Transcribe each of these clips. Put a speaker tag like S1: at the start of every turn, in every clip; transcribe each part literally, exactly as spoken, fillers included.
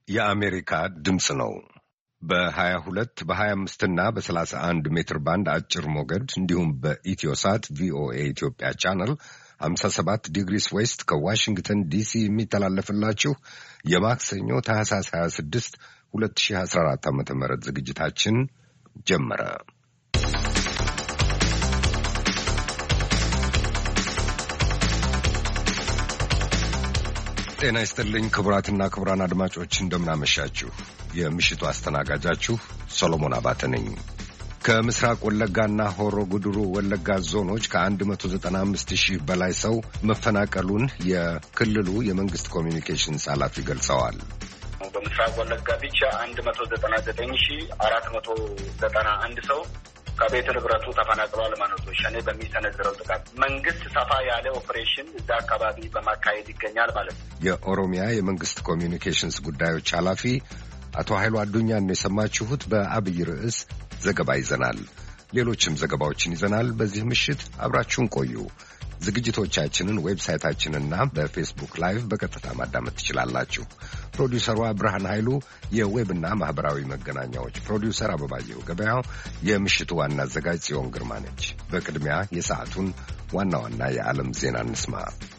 S1: የአሜሪካ ድምፅ ነው። በ22 በ25 እና በ31 ሜትር ባንድ አጭር ሞገድ እንዲሁም በኢትዮሳት ቪኦኤ ኢትዮጵያ ቻናል ሃምሳ ሰባት ዲግሪስ ዌስት ከዋሽንግተን ዲሲ የሚተላለፍላችሁ የማክሰኞ ታህሳስ ሃያ ስድስት ሁለት ሺህ አስራ አራት ዓመተ ምህረት ዝግጅታችን ጀመረ። ጤና ይስጥልኝ ክቡራትና ክቡራን አድማጮች እንደምናመሻችሁ። የምሽቱ አስተናጋጃችሁ ሰሎሞን አባተ ነኝ። ከምስራቅ ወለጋና ሆሮ ጉድሩ ወለጋ ዞኖች ከአንድ መቶ ዘጠና አምስት ሺህ በላይ ሰው መፈናቀሉን የክልሉ የመንግስት ኮሚኒኬሽንስ ኃላፊ ገልጸዋል።
S2: በምስራቅ ወለጋ ብቻ አንድ መቶ ዘጠና ዘጠኝ ሺህ አራት መቶ ዘጠና አንድ ሰው ከቤት ንብረቱ ተፈናቅሏል ማለት ነው። ሸኔ በሚሰነዝረው ጥቃት መንግስት ሰፋ ያለ ኦፕሬሽን እዛ አካባቢ በማካሄድ ይገኛል ማለት ነው።
S1: የኦሮሚያ የመንግስት ኮሚኒኬሽንስ ጉዳዮች ኃላፊ አቶ ኃይሉ አዱኛን ነው የሰማችሁት። በአብይ ርዕስ ዘገባ ይዘናል። ሌሎችም ዘገባዎችን ይዘናል። በዚህ ምሽት አብራችሁን ቆዩ። ዝግጅቶቻችንን ዌብሳይታችንና በፌስቡክ ላይቭ በቀጥታ ማዳመጥ ትችላላችሁ። ፕሮዲውሰሯ ብርሃን ኃይሉ፣ የዌብና ማህበራዊ መገናኛዎች ፕሮዲውሰር አበባየሁ ገበያው፣ የምሽቱ ዋና አዘጋጅ ጽዮን ግርማ ነች። በቅድሚያ የሰዓቱን ዋና ዋና የዓለም ዜና እንስማ።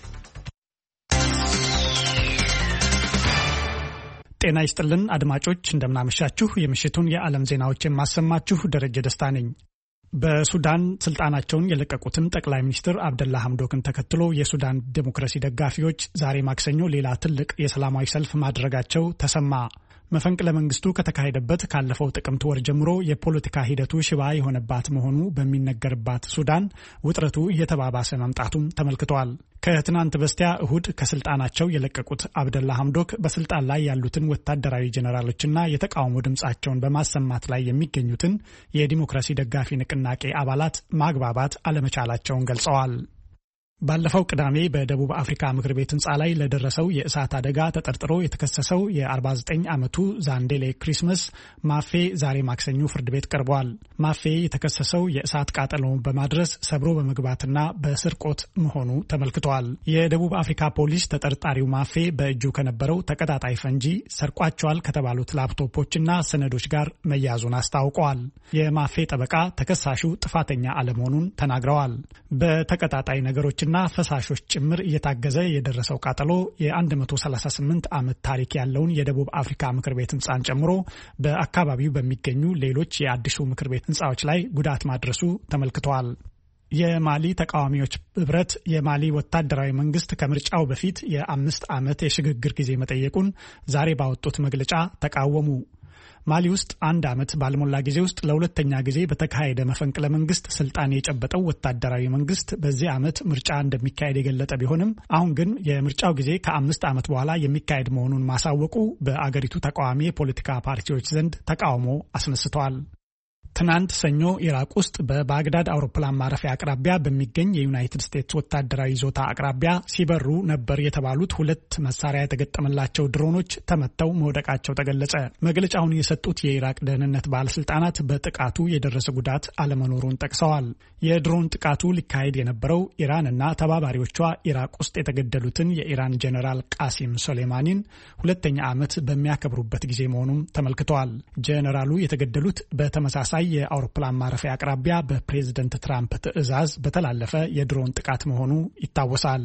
S3: ጤና ይስጥልን አድማጮች፣ እንደምናመሻችሁ። የምሽቱን የዓለም ዜናዎች የማሰማችሁ ደረጀ ደስታ ነኝ። በሱዳን ስልጣናቸውን የለቀቁትን ጠቅላይ ሚኒስትር አብደላ ሐምዶክን ተከትሎ የሱዳን ዴሞክራሲ ደጋፊዎች ዛሬ ማክሰኞ ሌላ ትልቅ የሰላማዊ ሰልፍ ማድረጋቸው ተሰማ። መፈንቅለ መንግስቱ ከተካሄደበት ካለፈው ጥቅምት ወር ጀምሮ የፖለቲካ ሂደቱ ሽባ የሆነባት መሆኑ በሚነገርባት ሱዳን ውጥረቱ እየተባባሰ መምጣቱም ተመልክቷል። ከትናንት በስቲያ እሁድ ከስልጣናቸው የለቀቁት አብደላ ሐምዶክ በስልጣን ላይ ያሉትን ወታደራዊ ጄኔራሎችና የተቃውሞ ድምጻቸውን በማሰማት ላይ የሚገኙትን የዲሞክራሲ ደጋፊ ንቅናቄ አባላት ማግባባት አለመቻላቸውን ገልጸዋል። ባለፈው ቅዳሜ በደቡብ አፍሪካ ምክር ቤት ህንጻ ላይ ለደረሰው የእሳት አደጋ ተጠርጥሮ የተከሰሰው የአርባ ዘጠኝ ዓመቱ ዛንዴሌ ክሪስመስ ማፌ ዛሬ ማክሰኞ ፍርድ ቤት ቀርቧል። ማፌ የተከሰሰው የእሳት ቃጠሎውን በማድረስ ሰብሮ በመግባትና በስርቆት መሆኑ ተመልክቷል። የደቡብ አፍሪካ ፖሊስ ተጠርጣሪው ማፌ በእጁ ከነበረው ተቀጣጣይ ፈንጂ ሰርቋቸዋል ከተባሉት ላፕቶፖችና ሰነዶች ጋር መያዙን አስታውቀዋል። የማፌ ጠበቃ ተከሳሹ ጥፋተኛ አለመሆኑን ተናግረዋል። በተቀጣጣይ ነገሮች እና ፈሳሾች ጭምር እየታገዘ የደረሰው ቃጠሎ የ138 ዓመት ታሪክ ያለውን የደቡብ አፍሪካ ምክር ቤት ህንጻን ጨምሮ በአካባቢው በሚገኙ ሌሎች የአዲሱ ምክር ቤት ህንጻዎች ላይ ጉዳት ማድረሱ ተመልክቷል። የማሊ ተቃዋሚዎች ህብረት የማሊ ወታደራዊ መንግስት ከምርጫው በፊት የአምስት ዓመት የሽግግር ጊዜ መጠየቁን ዛሬ ባወጡት መግለጫ ተቃወሙ። ማሊ ውስጥ አንድ ዓመት ባልሞላ ጊዜ ውስጥ ለሁለተኛ ጊዜ በተካሄደ መፈንቅለ መንግስት ስልጣን የጨበጠው ወታደራዊ መንግስት በዚህ ዓመት ምርጫ እንደሚካሄድ የገለጠ ቢሆንም አሁን ግን የምርጫው ጊዜ ከአምስት ዓመት በኋላ የሚካሄድ መሆኑን ማሳወቁ በአገሪቱ ተቃዋሚ የፖለቲካ ፓርቲዎች ዘንድ ተቃውሞ አስነስተዋል። ትናንት ሰኞ ኢራቅ ውስጥ በባግዳድ አውሮፕላን ማረፊያ አቅራቢያ በሚገኝ የዩናይትድ ስቴትስ ወታደራዊ ይዞታ አቅራቢያ ሲበሩ ነበር የተባሉት ሁለት መሳሪያ የተገጠመላቸው ድሮኖች ተመተው መውደቃቸው ተገለጸ። መግለጫውን የሰጡት የኢራቅ ደህንነት ባለስልጣናት በጥቃቱ የደረሰ ጉዳት አለመኖሩን ጠቅሰዋል። የድሮን ጥቃቱ ሊካሄድ የነበረው ኢራንና ተባባሪዎቿ ኢራቅ ውስጥ የተገደሉትን የኢራን ጄኔራል ቃሲም ሶሌማኒን ሁለተኛ ዓመት በሚያከብሩበት ጊዜ መሆኑም ተመልክተዋል። ጄኔራሉ የተገደሉት በተመሳሳይ የአውሮፕላን ማረፊያ አቅራቢያ በፕሬዝደንት ትራምፕ ትዕዛዝ በተላለፈ የድሮን ጥቃት መሆኑ ይታወሳል።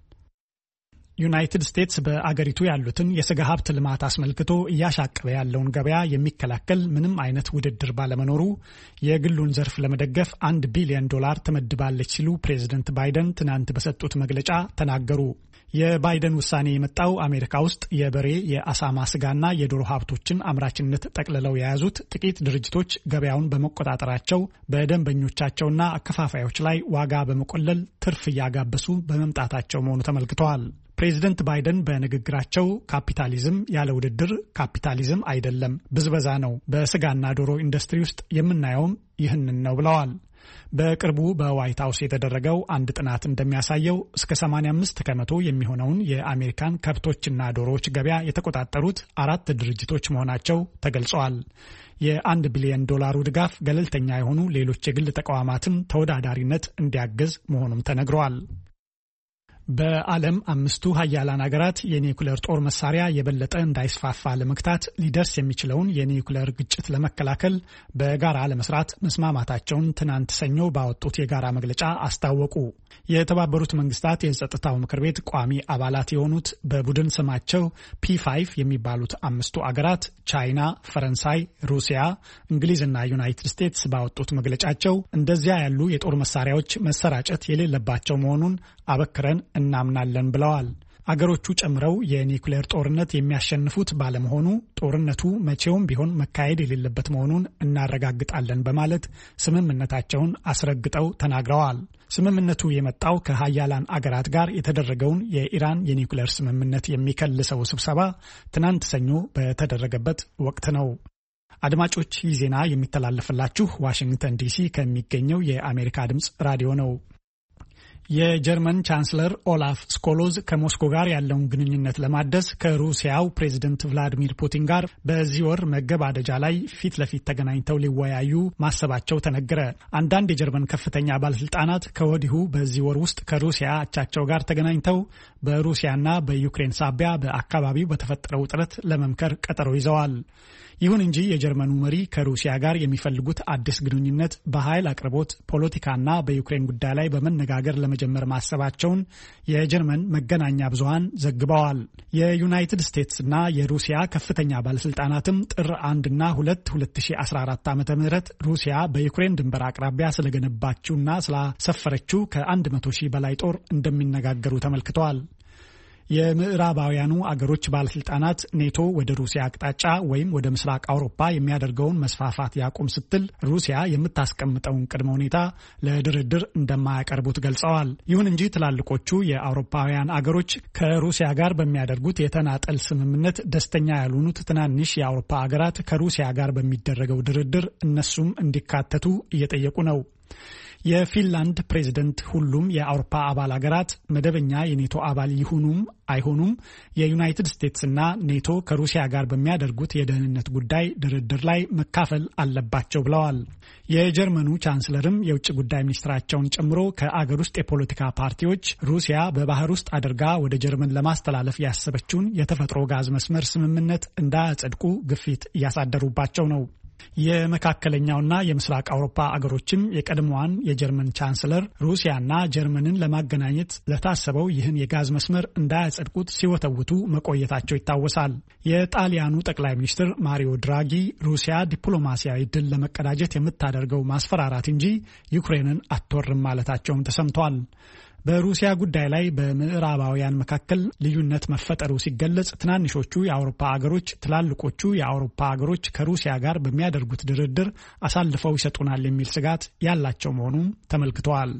S3: ዩናይትድ ስቴትስ በአገሪቱ ያሉትን የስጋ ሀብት ልማት አስመልክቶ እያሻቀበ ያለውን ገበያ የሚከላከል ምንም አይነት ውድድር ባለመኖሩ የግሉን ዘርፍ ለመደገፍ አንድ ቢሊዮን ዶላር ትመድባለች ሲሉ ፕሬዝደንት ባይደን ትናንት በሰጡት መግለጫ ተናገሩ። የባይደን ውሳኔ የመጣው አሜሪካ ውስጥ የበሬ የአሳማ ስጋና የዶሮ ሀብቶችን አምራችነት ጠቅልለው የያዙት ጥቂት ድርጅቶች ገበያውን በመቆጣጠራቸው በደንበኞቻቸውና አከፋፋዮች ላይ ዋጋ በመቆለል ትርፍ እያጋበሱ በመምጣታቸው መሆኑ ተመልክተዋል። ፕሬዚደንት ባይደን በንግግራቸው ካፒታሊዝም ያለ ውድድር ካፒታሊዝም አይደለም፣ ብዝበዛ ነው፣ በስጋና ዶሮ ኢንዱስትሪ ውስጥ የምናየውም ይህንን ነው ብለዋል። በቅርቡ በዋይት ሀውስ የተደረገው አንድ ጥናት እንደሚያሳየው እስከ ሰማንያ አምስት ከመቶ የሚሆነውን የአሜሪካን ከብቶችና ዶሮዎች ገበያ የተቆጣጠሩት አራት ድርጅቶች መሆናቸው ተገልጸዋል። የአንድ ቢሊዮን ዶላሩ ድጋፍ ገለልተኛ የሆኑ ሌሎች የግል ተቋማትን ተወዳዳሪነት እንዲያግዝ መሆኑም ተነግረዋል። በዓለም አምስቱ ሀያላን ሀገራት የኒውክሌር ጦር መሳሪያ የበለጠ እንዳይስፋፋ ለመግታት ሊደርስ የሚችለውን የኒውክሌር ግጭት ለመከላከል በጋራ ለመስራት መስማማታቸውን ትናንት ሰኞ ባወጡት የጋራ መግለጫ አስታወቁ። የተባበሩት መንግስታት የጸጥታው ምክር ቤት ቋሚ አባላት የሆኑት በቡድን ስማቸው ፒ ፋይቭ የሚባሉት አምስቱ አገራት ቻይና፣ ፈረንሳይ፣ ሩሲያ፣ እንግሊዝና ዩናይትድ ስቴትስ ባወጡት መግለጫቸው እንደዚያ ያሉ የጦር መሳሪያዎች መሰራጨት የሌለባቸው መሆኑን አበክረን እናምናለን ብለዋል። አገሮቹ ጨምረው የኒውክሌር ጦርነት የሚያሸንፉት ባለመሆኑ ጦርነቱ መቼውም ቢሆን መካሄድ የሌለበት መሆኑን እናረጋግጣለን በማለት ስምምነታቸውን አስረግጠው ተናግረዋል። ስምምነቱ የመጣው ከሀያላን አገራት ጋር የተደረገውን የኢራን የኒውክሌር ስምምነት የሚከልሰው ስብሰባ ትናንት ሰኞ በተደረገበት ወቅት ነው። አድማጮች፣ ይህ ዜና የሚተላለፍላችሁ ዋሽንግተን ዲሲ ከሚገኘው የአሜሪካ ድምጽ ራዲዮ ነው። የጀርመን ቻንስለር ኦላፍ ስኮሎዝ ከሞስኮ ጋር ያለውን ግንኙነት ለማደስ ከሩሲያው ፕሬዝደንት ቭላዲሚር ፑቲን ጋር በዚህ ወር መገባደጃ ላይ ፊት ለፊት ተገናኝተው ሊወያዩ ማሰባቸው ተነገረ። አንዳንድ የጀርመን ከፍተኛ ባለስልጣናት ከወዲሁ በዚህ ወር ውስጥ ከሩሲያ አቻቸው ጋር ተገናኝተው በሩሲያና በዩክሬን ሳቢያ በአካባቢው በተፈጠረው ውጥረት ለመምከር ቀጠሮ ይዘዋል። ይሁን እንጂ የጀርመኑ መሪ ከሩሲያ ጋር የሚፈልጉት አዲስ ግንኙነት በኃይል አቅርቦት፣ ፖለቲካና በዩክሬን ጉዳይ ላይ በመነጋገር ለመጀመር ማሰባቸውን የጀርመን መገናኛ ብዙሃን ዘግበዋል። የዩናይትድ ስቴትስና የሩሲያ ከፍተኛ ባለስልጣናትም ጥር አንድና ሁለት ሁለት ሺ አስራ አራት ዓመተ ምህረት ሩሲያ በዩክሬን ድንበር አቅራቢያ ስለገነባችውና ስላሰፈረችው ከአንድ መቶ ሺህ በላይ ጦር እንደሚነጋገሩ ተመልክተዋል። የምዕራባውያኑ አገሮች ባለስልጣናት ኔቶ ወደ ሩሲያ አቅጣጫ ወይም ወደ ምስራቅ አውሮፓ የሚያደርገውን መስፋፋት ያቁም ስትል ሩሲያ የምታስቀምጠውን ቅድመ ሁኔታ ለድርድር እንደማያቀርቡት ገልጸዋል። ይሁን እንጂ ትላልቆቹ የአውሮፓውያን አገሮች ከሩሲያ ጋር በሚያደርጉት የተናጠል ስምምነት ደስተኛ ያልሆኑት ትናንሽ የአውሮፓ አገራት ከሩሲያ ጋር በሚደረገው ድርድር እነሱም እንዲካተቱ እየጠየቁ ነው። የፊንላንድ ፕሬዝደንት ሁሉም የአውሮፓ አባል ሀገራት መደበኛ የኔቶ አባል ይሁኑም አይሆኑም የዩናይትድ ስቴትስና ኔቶ ከሩሲያ ጋር በሚያደርጉት የደህንነት ጉዳይ ድርድር ላይ መካፈል አለባቸው ብለዋል። የጀርመኑ ቻንስለርም የውጭ ጉዳይ ሚኒስትራቸውን ጨምሮ ከአገር ውስጥ የፖለቲካ ፓርቲዎች ሩሲያ በባህር ውስጥ አድርጋ ወደ ጀርመን ለማስተላለፍ ያሰበችውን የተፈጥሮ ጋዝ መስመር ስምምነት እንዳያጸድቁ ግፊት እያሳደሩባቸው ነው። የመካከለኛውና የምስራቅ አውሮፓ አገሮችም የቀድሞዋን የጀርመን ቻንስለር ሩሲያና ጀርመንን ለማገናኘት ለታሰበው ይህን የጋዝ መስመር እንዳያጸድቁት ሲወተውቱ መቆየታቸው ይታወሳል። የጣሊያኑ ጠቅላይ ሚኒስትር ማሪዮ ድራጊ ሩሲያ ዲፕሎማሲያዊ ድል ለመቀዳጀት የምታደርገው ማስፈራራት እንጂ ዩክሬንን አትወርም ማለታቸውም ተሰምቷል። በሩሲያ ጉዳይ ላይ በምዕራባውያን መካከል ልዩነት መፈጠሩ ሲገለጽ ትናንሾቹ የአውሮፓ አገሮች ትላልቆቹ የአውሮፓ አገሮች ከሩሲያ ጋር በሚያደርጉት ድርድር አሳልፈው ይሰጡናል የሚል ስጋት ያላቸው መሆኑን ተመልክተዋል።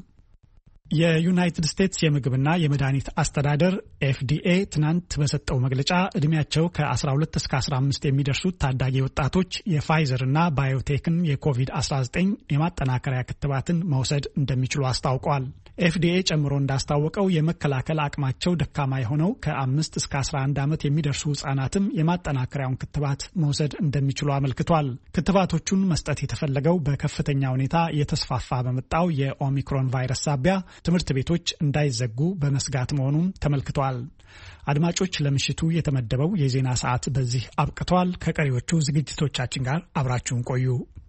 S3: የዩናይትድ ስቴትስ የምግብና የመድኃኒት አስተዳደር ኤፍ ዲ ኤ ትናንት በሰጠው መግለጫ እድሜያቸው ከአስራ ሁለት እስከ አስራ አምስት የሚደርሱት ታዳጊ ወጣቶች የፋይዘርና ባዮቴክን የኮቪድ አስራ ዘጠኝ የማጠናከሪያ ክትባትን መውሰድ እንደሚችሉ አስታውቋል። ኤፍ ዲ ኤ ጨምሮ እንዳስታወቀው የመከላከል አቅማቸው ደካማ የሆነው ከአምስት እስከ አስራ አንድ ዓመት የሚደርሱ ህጻናትም የማጠናከሪያውን ክትባት መውሰድ እንደሚችሉ አመልክቷል። ክትባቶቹን መስጠት የተፈለገው በከፍተኛ ሁኔታ እየተስፋፋ በመጣው የኦሚክሮን ቫይረስ ሳቢያ ትምህርት ቤቶች እንዳይዘጉ በመስጋት መሆኑን ተመልክቷል። አድማጮች፣ ለምሽቱ የተመደበው የዜና ሰዓት በዚህ አብቅቷል። ከቀሪዎቹ ዝግጅቶቻችን ጋር አብራችሁን ቆዩ።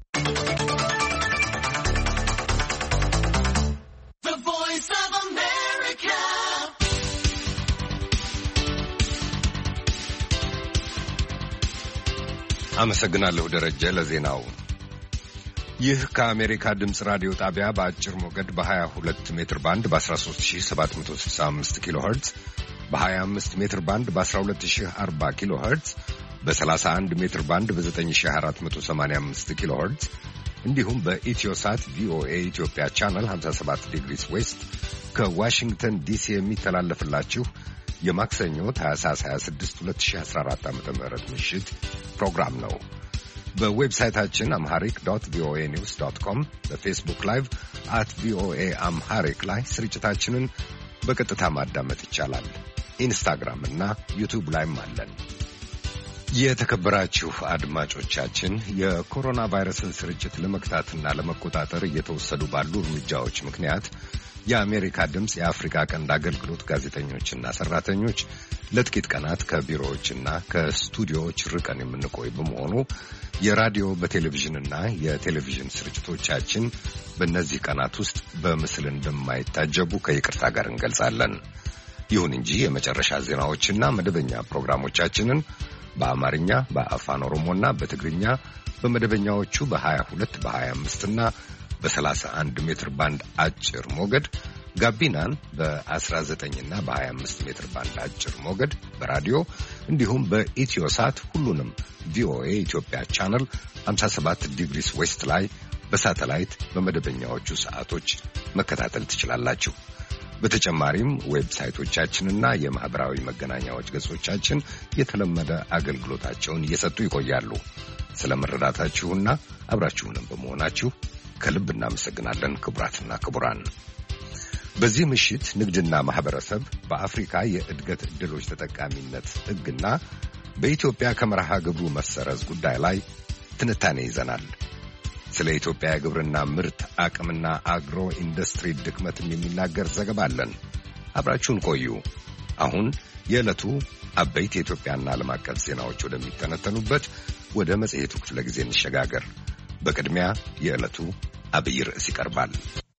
S1: አመሰግናለሁ ደረጀ ለዜናው። ይህ ከአሜሪካ ድምፅ ራዲዮ ጣቢያ በአጭር ሞገድ በ22 ሜትር ባንድ በ13765 ኪሎ ሄርትዝ፣ በ25 ሜትር ባንድ በ12040 ኪሎ ሄርትዝ፣ በ31 ሜትር ባንድ በ9485 ኪሎ ሄርትዝ እንዲሁም በኢትዮሳት ቪኦኤ ኢትዮጵያ ቻናል ሃምሳ ሰባት ዲግሪስ ዌስት ከዋሽንግተን ዲሲ የሚተላለፍላችሁ የማክሰኞ ታህሳስ ሃያ ስድስት ሁለት ሺህ አስራ አራት ዓ.ም ምሽት ፕሮግራም ነው። በዌብሳይታችን አምሃሪክ ዶት ቪኦኤ ኒውስ ዶት ኮም፣ በፌስቡክ ላይቭ አት ቪኦኤ አምሃሪክ ላይ ስርጭታችንን በቀጥታ ማዳመጥ ይቻላል። ኢንስታግራም እና ዩቲዩብ ላይም አለን። የተከበራችሁ አድማጮቻችን፣ የኮሮና ቫይረስን ስርጭት ለመግታትና ለመቆጣጠር እየተወሰዱ ባሉ እርምጃዎች ምክንያት የአሜሪካ ድምፅ የአፍሪካ ቀንድ አገልግሎት ጋዜጠኞችና ሰራተኞች ለጥቂት ቀናት ከቢሮዎችና ከስቱዲዮዎች ርቀን የምንቆይ በመሆኑ የራዲዮ በቴሌቪዥንና የቴሌቪዥን ስርጭቶቻችን በእነዚህ ቀናት ውስጥ በምስል እንደማይታጀቡ ከይቅርታ ጋር እንገልጻለን። ይሁን እንጂ የመጨረሻ ዜናዎችና መደበኛ ፕሮግራሞቻችንን በአማርኛ፣ በአፋን ኦሮሞና በትግርኛ በመደበኛዎቹ በሀያ ሁለት በሀያ አምስት እና በሰላሳ አንድ ሜትር ባንድ አጭር ሞገድ ጋቢናን በአስራ ዘጠኝ እና በሀያ አምስት ሜትር ባንድ አጭር ሞገድ በራዲዮ እንዲሁም በኢትዮሳት ሁሉንም ቪኦኤ ኢትዮጵያ ቻናል ሃምሳ ሰባት ዲግሪስ ዌስት ላይ በሳተላይት በመደበኛዎቹ ሰዓቶች መከታተል ትችላላችሁ። በተጨማሪም ዌብሳይቶቻችንና የማህበራዊ መገናኛዎች ገጾቻችን የተለመደ አገልግሎታቸውን እየሰጡ ይቆያሉ። ስለ መረዳታችሁና አብራችሁንም በመሆናችሁ ከልብ እናመሰግናለን። ክቡራትና ክቡራን፣ በዚህ ምሽት ንግድና ማህበረሰብ በአፍሪካ የእድገት ዕድሎች ተጠቃሚነት ሕግና በኢትዮጵያ ከመርሃ ግብሩ መሰረዝ ጉዳይ ላይ ትንታኔ ይዘናል። ስለ ኢትዮጵያ የግብርና ምርት አቅምና አግሮ ኢንዱስትሪ ድክመትም የሚናገር ዘገባ አለን። አብራችሁን ቆዩ። አሁን የዕለቱ አበይት የኢትዮጵያና ዓለም አቀፍ ዜናዎች ወደሚተነተኑበት ወደ መጽሔቱ ክፍለ ጊዜ እንሸጋገር። በቅድሚያ የዕለቱ አብይ ርዕስ ይቀርባል።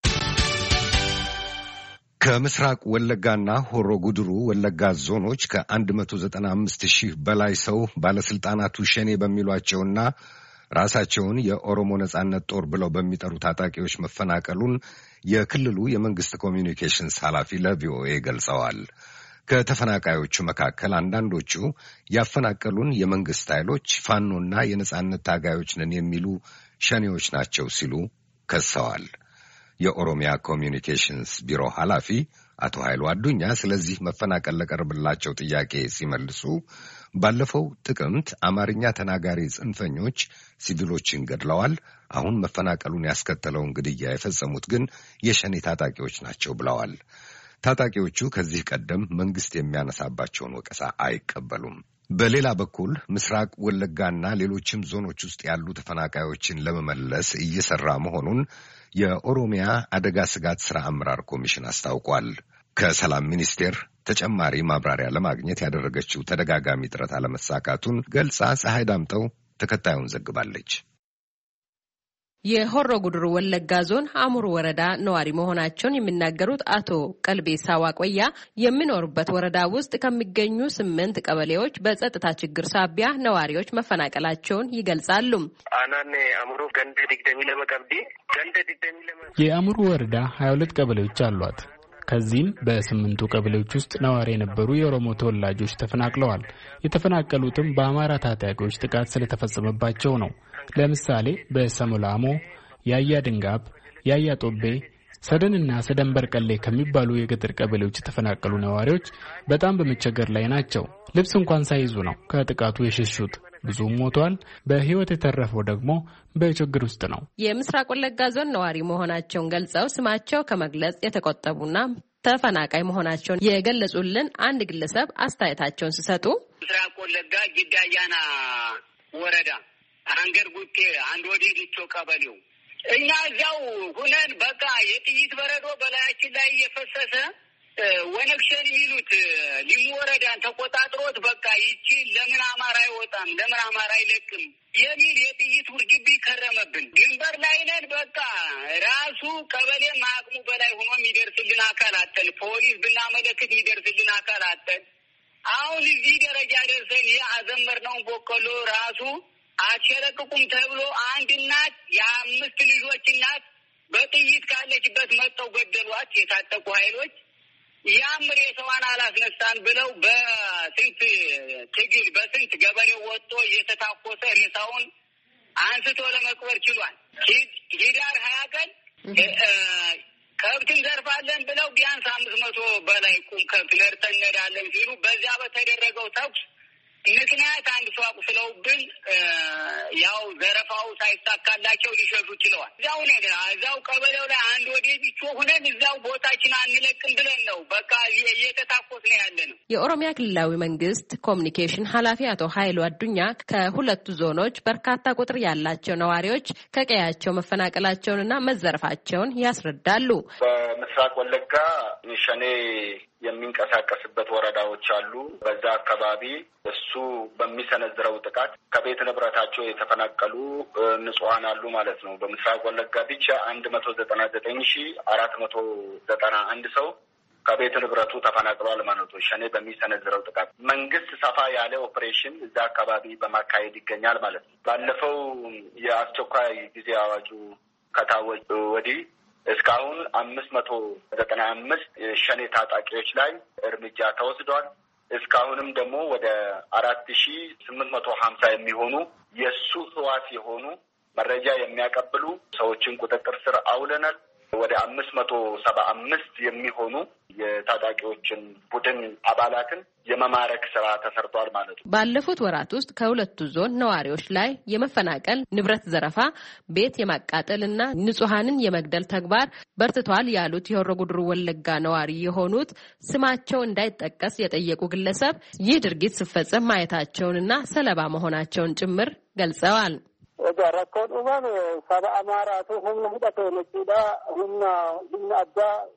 S1: ከምስራቅ ወለጋና ሆሮ ጉድሩ ወለጋ ዞኖች ከአንድ መቶ ዘጠና አምስት ሺህ በላይ ሰው ባለስልጣናቱ ሸኔ በሚሏቸውና ራሳቸውን የኦሮሞ ነጻነት ጦር ብለው በሚጠሩ ታጣቂዎች መፈናቀሉን የክልሉ የመንግስት ኮሚኒኬሽንስ ኃላፊ ለቪኦኤ ገልጸዋል። ከተፈናቃዮቹ መካከል አንዳንዶቹ ያፈናቀሉን የመንግስት ኃይሎች ፋኖና የነጻነት ታጋዮች ነን የሚሉ ሸኔዎች ናቸው ሲሉ ከሰዋል። የኦሮሚያ ኮሚኒኬሽንስ ቢሮ ኃላፊ አቶ ኃይሉ አዱኛ ስለዚህ መፈናቀል ለቀረበላቸው ጥያቄ ሲመልሱ ባለፈው ጥቅምት አማርኛ ተናጋሪ ጽንፈኞች ሲቪሎችን ገድለዋል። አሁን መፈናቀሉን ያስከተለውን ግድያ የፈጸሙት ግን የሸኔ ታጣቂዎች ናቸው ብለዋል። ታጣቂዎቹ ከዚህ ቀደም መንግስት የሚያነሳባቸውን ወቀሳ አይቀበሉም። በሌላ በኩል ምስራቅ ወለጋና ሌሎችም ዞኖች ውስጥ ያሉ ተፈናቃዮችን ለመመለስ እየሰራ መሆኑን የኦሮሚያ አደጋ ስጋት ሥራ አመራር ኮሚሽን አስታውቋል። ከሰላም ሚኒስቴር ተጨማሪ ማብራሪያ ለማግኘት ያደረገችው ተደጋጋሚ ጥረት አለመሳካቱን ገልጻ ፀሐይ ዳምጠው ተከታዩን ዘግባለች።
S4: የሆሮ ጉድሩ ወለጋ ዞን አሙሩ ወረዳ ነዋሪ መሆናቸውን የሚናገሩት አቶ ቀልቤሳ ዋቆያ የሚኖሩበት ወረዳ ውስጥ ከሚገኙ ስምንት ቀበሌዎች በጸጥታ ችግር ሳቢያ ነዋሪዎች መፈናቀላቸውን ይገልጻሉ።
S5: አናኔ አሙሩ ገንደ ዲግደሚ ለመቀብዲ ገንደ ዲግደሚ ለመ
S6: የአሙሩ ወረዳ ሀያ ሁለት ቀበሌዎች አሏት። ከዚህም በስምንቱ ቀበሌዎች ውስጥ ነዋሪ የነበሩ የኦሮሞ ተወላጆች ተፈናቅለዋል። የተፈናቀሉትም በአማራ ታጣቂዎች ጥቃት ስለተፈጸመባቸው ነው። ለምሳሌ በሰሙላሞ፣ ያያ ድንጋብ፣ ያያ ጦቤ፣ ሰደንና ሰደን በርቀሌ ከሚባሉ የገጠር ቀበሌዎች የተፈናቀሉ ነዋሪዎች በጣም በመቸገር ላይ ናቸው። ልብስ እንኳን ሳይዙ ነው ከጥቃቱ የሸሹት። ብዙም ሞቷል። በህይወት የተረፈው ደግሞ በችግር ውስጥ ነው።
S4: የምስራቅ ወለጋ ዞን ነዋሪ መሆናቸውን ገልጸው ስማቸው ከመግለጽ የተቆጠቡና ተፈናቃይ መሆናቸውን የገለጹልን አንድ ግለሰብ አስተያየታቸውን ሲሰጡ
S7: ምስራቅ ወለጋ ጊዳያና ወረዳ አንገር ጉቴ አንድ ወዲ ዲቾ ቀበሌው እኛ እዛው ሁነን በቃ የጥይት በረዶ በላያችን ላይ እየፈሰሰ ወነክሸን የሚሉት ሊሙ ወረዳን ተቆጣጥሮት በቃ ይቺ ለምን አማራ አይወጣም ለምን አማራ አይለቅም የሚል የጥይት ውርግቢ ከረመብን። ድንበር ላይ ነን። በቃ ራሱ ቀበሌ ማቅሙ በላይ ሆኖ የሚደርስልን አካል አጠን፣ ፖሊስ ብናመለክት የሚደርስልን አካል አጠን። አሁን እዚህ ደረጃ ደርሰን የአዘመርነውን ቦቆሎ ራሱ አሸረቅቁም ተብሎ አንድ እናት የአምስት ልጆች እናት በጥይት ካለችበት መጥተው ገደሏት የታጠቁ ኃይሎች። ያም ሬሳዋን አላስነሳን ብለው በስንት ትግል በስንት ገበሬው ወጥቶ እየተታኮሰ ሬሳውን አንስቶ ለመቅበር ችሏል። ሂዳር ሀያ ቀን ከብት እንዘርፋለን ብለው ቢያንስ አምስት መቶ በላይ ቁም ከብት ነርተን እንሄዳለን ሲሉ በዚያ በተደረገው ተኩስ ምክንያት አንድ ሰው አቁስለውብን ያው ዘረፋው ሳይሳካላቸው ሊሸሹ ችለዋል። እዛው ነገ እዛው ቀበሌው ላይ አንድ ወዴ ቢቾ ሆነን እዛው ቦታችን አንለቅም ብለን ነው በቃ እየተታኮስ ነው ያለ ነው።
S4: የኦሮሚያ ክልላዊ መንግስት ኮሚኒኬሽን ኃላፊ አቶ ኃይሉ አዱኛ ከሁለቱ ዞኖች በርካታ ቁጥር ያላቸው ነዋሪዎች ከቀያቸው መፈናቀላቸውንና መዘረፋቸውን ያስረዳሉ።
S2: በምስራቅ ወለጋ ሸኔ የሚንቀሳቀስበት ወረዳዎች አሉ። በዛ አካባቢ እሱ በሚሰነዝረው ጥቃት ከቤት ንብረታቸው የተፈናቀሉ ንጹሃን አሉ ማለት ነው። በምስራቅ ወለጋ ብቻ አንድ መቶ ዘጠና ዘጠኝ ሺ አራት መቶ ዘጠና አንድ ሰው ከቤት ንብረቱ ተፈናቅሏል ማለት ነው። ሸኔ በሚሰነዝረው ጥቃት መንግስት ሰፋ ያለ ኦፕሬሽን እዛ አካባቢ በማካሄድ ይገኛል ማለት ነው። ባለፈው የአስቸኳይ ጊዜ አዋጁ ከታወጀ ወዲህ እስካሁን አምስት መቶ ዘጠና አምስት ሸኔ ታጣቂዎች ላይ እርምጃ ተወስዷል። እስካሁንም ደግሞ ወደ አራት ሺ ስምንት መቶ ሀምሳ የሚሆኑ የሱ ህዋስ የሆኑ መረጃ የሚያቀብሉ ሰዎችን ቁጥጥር ስር አውለናል። ወደ አምስት መቶ ሰባ አምስት የሚሆኑ የታጣቂዎችን ቡድን አባላትን የመማረክ ስራ ተሰርቷል ማለት ነው።
S4: ባለፉት ወራት ውስጥ ከሁለቱ ዞን ነዋሪዎች ላይ የመፈናቀል፣ ንብረት ዘረፋ፣ ቤት የማቃጠልና ንጹሃንን የመግደል ተግባር በርትቷል ያሉት የሆሮ ጉዱሩ ወለጋ ነዋሪ የሆኑት ስማቸው እንዳይጠቀስ የጠየቁ ግለሰብ ይህ ድርጊት ሲፈጸም ማየታቸውንና ሰለባ መሆናቸውን ጭምር ገልጸዋል።
S8: ራኮን ኡማን ሰባ አማራቱ ሁሉ ሁዳቶ ነጭዳ ሁና ሁና አዳ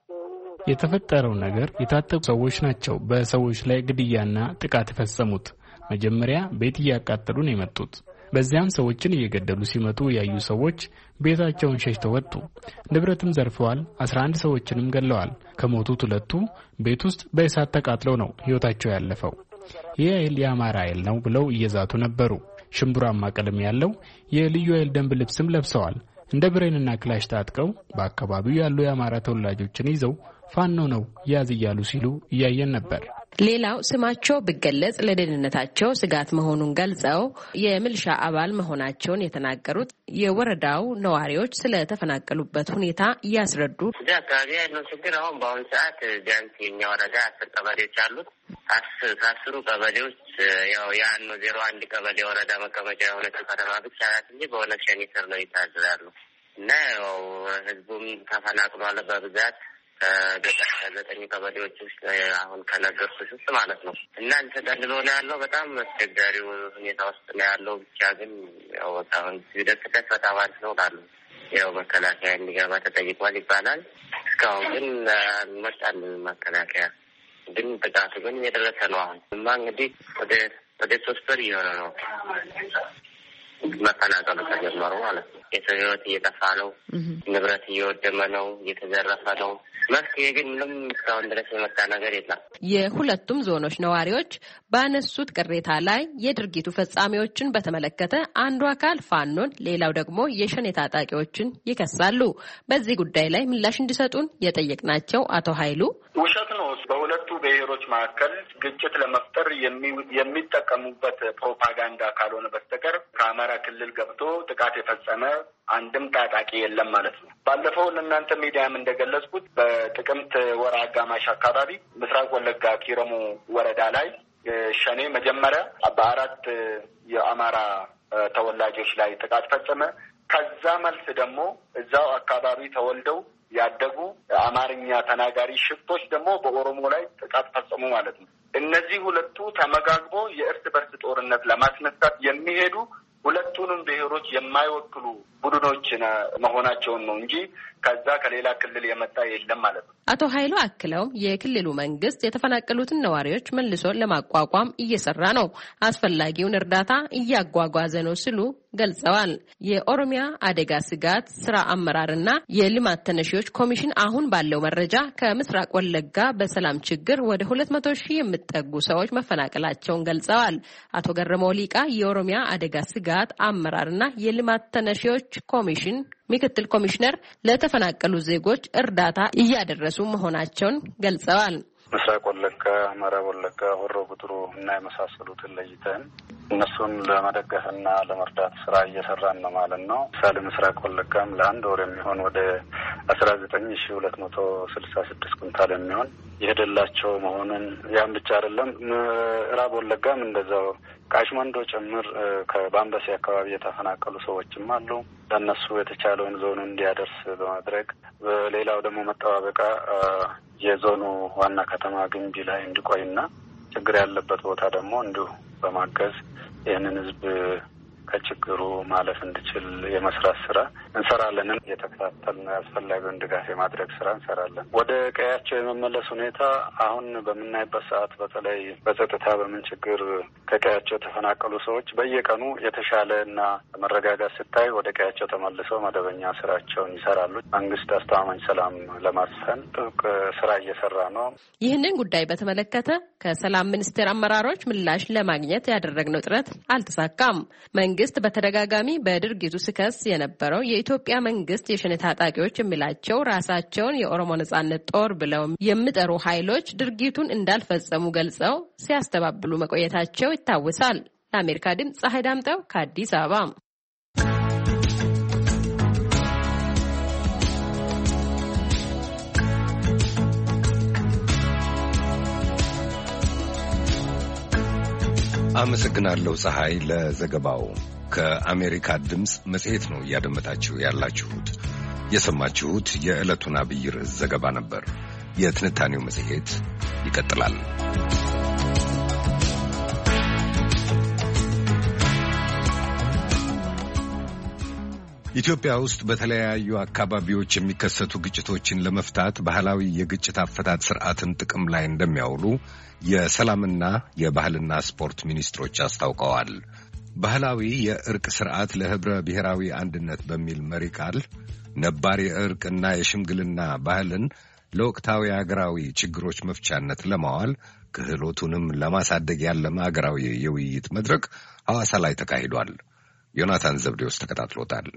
S6: የተፈጠረው ነገር የታጠቁ ሰዎች ናቸው በሰዎች ላይ ግድያና ጥቃት የፈጸሙት። መጀመሪያ ቤት እያቃጠሉ ነው የመጡት። በዚያም ሰዎችን እየገደሉ ሲመጡ ያዩ ሰዎች ቤታቸውን ሸሽተው ወጡ። ንብረትም ዘርፈዋል። አስራ አንድ ሰዎችንም ገለዋል። ከሞቱት ሁለቱ ቤት ውስጥ በእሳት ተቃጥለው ነው ህይወታቸው ያለፈው። ይህ ኃይል የአማራ ኃይል ነው ብለው እየዛቱ ነበሩ። ሽምብራማ ቀለም ያለው የልዩ ኃይል ደንብ ልብስም ለብሰዋል። እንደ ብሬንና ክላሽ ታጥቀው በአካባቢው ያሉ የአማራ ተወላጆችን ይዘው ፋኖ ነው ያዝ እያሉ ሲሉ እያየን ነበር።
S4: ሌላው ስማቸው ቢገለጽ ለደህንነታቸው ስጋት መሆኑን ገልጸው የሚሊሻ አባል መሆናቸውን የተናገሩት የወረዳው ነዋሪዎች ስለተፈናቀሉበት ሁኔታ እያስረዱ
S5: እዛ አካባቢ ያለው ችግር አሁን በአሁኑ ሰዓት ቢያንስ የኛ ወረዳ አስር ቀበሌዎች አሉት። ከአስሩ ቀበሌዎች ያው የአንዱ ዜሮ አንድ ቀበሌ ወረዳ መቀመጫ የሆነችው ከተማ ብቻ ናት እንጂ በኦነግ ሸኔ ስር ነው ይታዘዛሉ እና ያው ህዝቡም ተፈናቅሏል በብዛት ከገጠር ከዘጠኝ ቀበሌዎች ውስጥ አሁን ከነገርኩሽ ውስጥ ማለት ነው እና ተጠልሎ ነው ያለው። በጣም አስቸጋሪው ሁኔታ ውስጥ ነው ያለው። ብቻ ግን ያው አሁን ሲደርስ በጣም አሪፍ ነው ላሉ ያው መከላከያ እንዲገባ ተጠይቋል ይባላል። እስካሁን ግን መጣል መከላከያ ግን ጥቃቱ ግን እየደረሰ ነው። አሁን እና እንግዲህ ወደ ወደ ሶስት ወር እየሆነ ነው መፈናቀሉ ተጀመሩ ማለት ነው። የሰው ህይወት እየጠፋ ነው፣ ንብረት እየወደመ ነው፣ እየተዘረፈ ነው። መፍትሄ ግን ምንም እስካሁን ድረስ የመጣ ነገር የለም።
S4: የሁለቱም ዞኖች ነዋሪዎች ባነሱት ቅሬታ ላይ የድርጊቱ ፈጻሚዎችን በተመለከተ አንዱ አካል ፋኖን፣ ሌላው ደግሞ የሸኔ ታጣቂዎችን ይከሳሉ። በዚህ ጉዳይ ላይ ምላሽ እንዲሰጡን የጠየቅናቸው አቶ ኃይሉ
S2: ውሸት ነው፣ በሁለቱ ብሔሮች መካከል ግጭት ለመፍጠር የሚጠቀሙበት ፕሮፓጋንዳ ካልሆነ በስተቀር ከአማራ ክልል ገብቶ ጥቃት የፈጸመ አንድም ታጣቂ የለም ማለት ነው። ባለፈው ለእናንተ ሚዲያም እንደገለጽኩት በጥቅምት ወር አጋማሽ አካባቢ ምስራቅ ወለጋ ኪረሙ ወረዳ ላይ ሸኔ መጀመሪያ በአራት የአማራ ተወላጆች ላይ ጥቃት ፈጸመ። ከዛ መልስ ደግሞ እዛው አካባቢ ተወልደው ያደጉ አማርኛ ተናጋሪ ሽፍቶች ደግሞ በኦሮሞ ላይ ጥቃት ፈጸሙ ማለት ነው። እነዚህ ሁለቱ ተመጋግቦ የእርስ በርስ ጦርነት ለማስነሳት የሚሄዱ ሁለቱንም ብሔሮች የማይወክሉ ቡድኖች መሆናቸውን ነው እንጂ ከዛ ከሌላ ክልል የመጣ የለም ማለት ነው።
S4: አቶ ኃይሉ አክለው የክልሉ መንግስት የተፈናቀሉትን ነዋሪዎች መልሶ ለማቋቋም እየሰራ ነው፣ አስፈላጊውን እርዳታ እያጓጓዘ ነው ሲሉ ገልጸዋል። የኦሮሚያ አደጋ ስጋት ስራ አመራርና የልማት ተነሺዎች ኮሚሽን አሁን ባለው መረጃ ከምስራቅ ወለጋ በሰላም ችግር ወደ ሁለት መቶ ሺህ የሚጠጉ ሰዎች መፈናቀላቸውን ገልጸዋል። አቶ ገረመው ሊቃ የኦሮሚያ አደጋ ስጋት አመራርና የልማት ተነሺዎች ኮሚሽን ምክትል ኮሚሽነር ለተፈናቀሉ ዜጎች እርዳታ እያደረሱ መሆናቸውን ገልጸዋል።
S9: ምስራቅ ወለጋ፣ ምዕራብ ወለጋ፣ ሆሮ ጉዱሩ እና የመሳሰሉትን ለይተን እነሱን ለመደገፍና ለመርዳት ስራ እየሰራን ነው ማለት ነው። ምሳሌ ምስራቅ ወለጋም ለአንድ ወር የሚሆን ወደ አስራ ዘጠኝ ሺ ሁለት መቶ ስልሳ ስድስት ኩንታል የሚሆን የሄደላቸው መሆኑን ያን ብቻ አይደለም ምዕራብ ወለጋም እንደዛው ቃሽመንዶ ጭምር ከባምባሲ አካባቢ የተፈናቀሉ ሰዎችም አሉ። ለነሱ የተቻለውን ዞኑ እንዲያደርስ በማድረግ በሌላው ደግሞ መጠባበቂያ የዞኑ ዋና ከተማ ግንቢ ላይ እንዲቆይና ችግር ያለበት ቦታ ደግሞ እንዲሁ በማገዝ ይህንን ህዝብ ከችግሩ ማለፍ እንዲችል የመስራት ስራ እንሰራለን። የተከታተልን አስፈላጊውን ድጋፍ የማድረግ ስራ እንሰራለን። ወደ ቀያቸው የመመለስ ሁኔታ አሁን በምናይበት ሰዓት በተለይ በጸጥታ በምን ችግር ከቀያቸው የተፈናቀሉ ሰዎች በየቀኑ የተሻለ እና መረጋጋት ስታይ ወደ ቀያቸው ተመልሰው መደበኛ ስራቸውን ይሰራሉ። መንግስት አስተማማኝ ሰላም ለማስፈን ጥብቅ ስራ እየሰራ ነው።
S4: ይህንን ጉዳይ በተመለከተ ከሰላም ሚኒስቴር አመራሮች ምላሽ ለማግኘት ያደረግነው ጥረት አልተሳካም። መንግስት በተደጋጋሚ በድርጊቱ ሲከስ የነበረው የኢትዮጵያ መንግስት የሸኔ ታጣቂዎች የሚላቸው ራሳቸውን የኦሮሞ ነጻነት ጦር ብለው የሚጠሩ ኃይሎች ድርጊቱን እንዳልፈጸሙ ገልጸው ሲያስተባብሉ መቆየታቸው ይታወሳል። ለአሜሪካ ድምፅ ፀሐይ ዳምጠው ከአዲስ አበባ።
S1: አመሰግናለሁ ፀሐይ ለዘገባው። ከአሜሪካ ድምፅ መጽሔት ነው እያደመጣችሁ ያላችሁት። የሰማችሁት የዕለቱን አብይ ርዕስ ዘገባ ነበር። የትንታኔው መጽሔት ይቀጥላል። ኢትዮጵያ ውስጥ በተለያዩ አካባቢዎች የሚከሰቱ ግጭቶችን ለመፍታት ባህላዊ የግጭት አፈታት ስርዓትን ጥቅም ላይ እንደሚያውሉ የሰላምና የባህልና ስፖርት ሚኒስትሮች አስታውቀዋል። ባህላዊ የእርቅ ስርዓት ለህብረ ብሔራዊ አንድነት በሚል መሪ ቃል ነባር የእርቅና የሽምግልና ባህልን ለወቅታዊ አገራዊ ችግሮች መፍቻነት ለማዋል ክህሎቱንም ለማሳደግ ያለመ አገራዊ የውይይት መድረክ ሐዋሳ ላይ ተካሂዷል። ዮናታን ዘብዴዎስ ተከታትሎታል።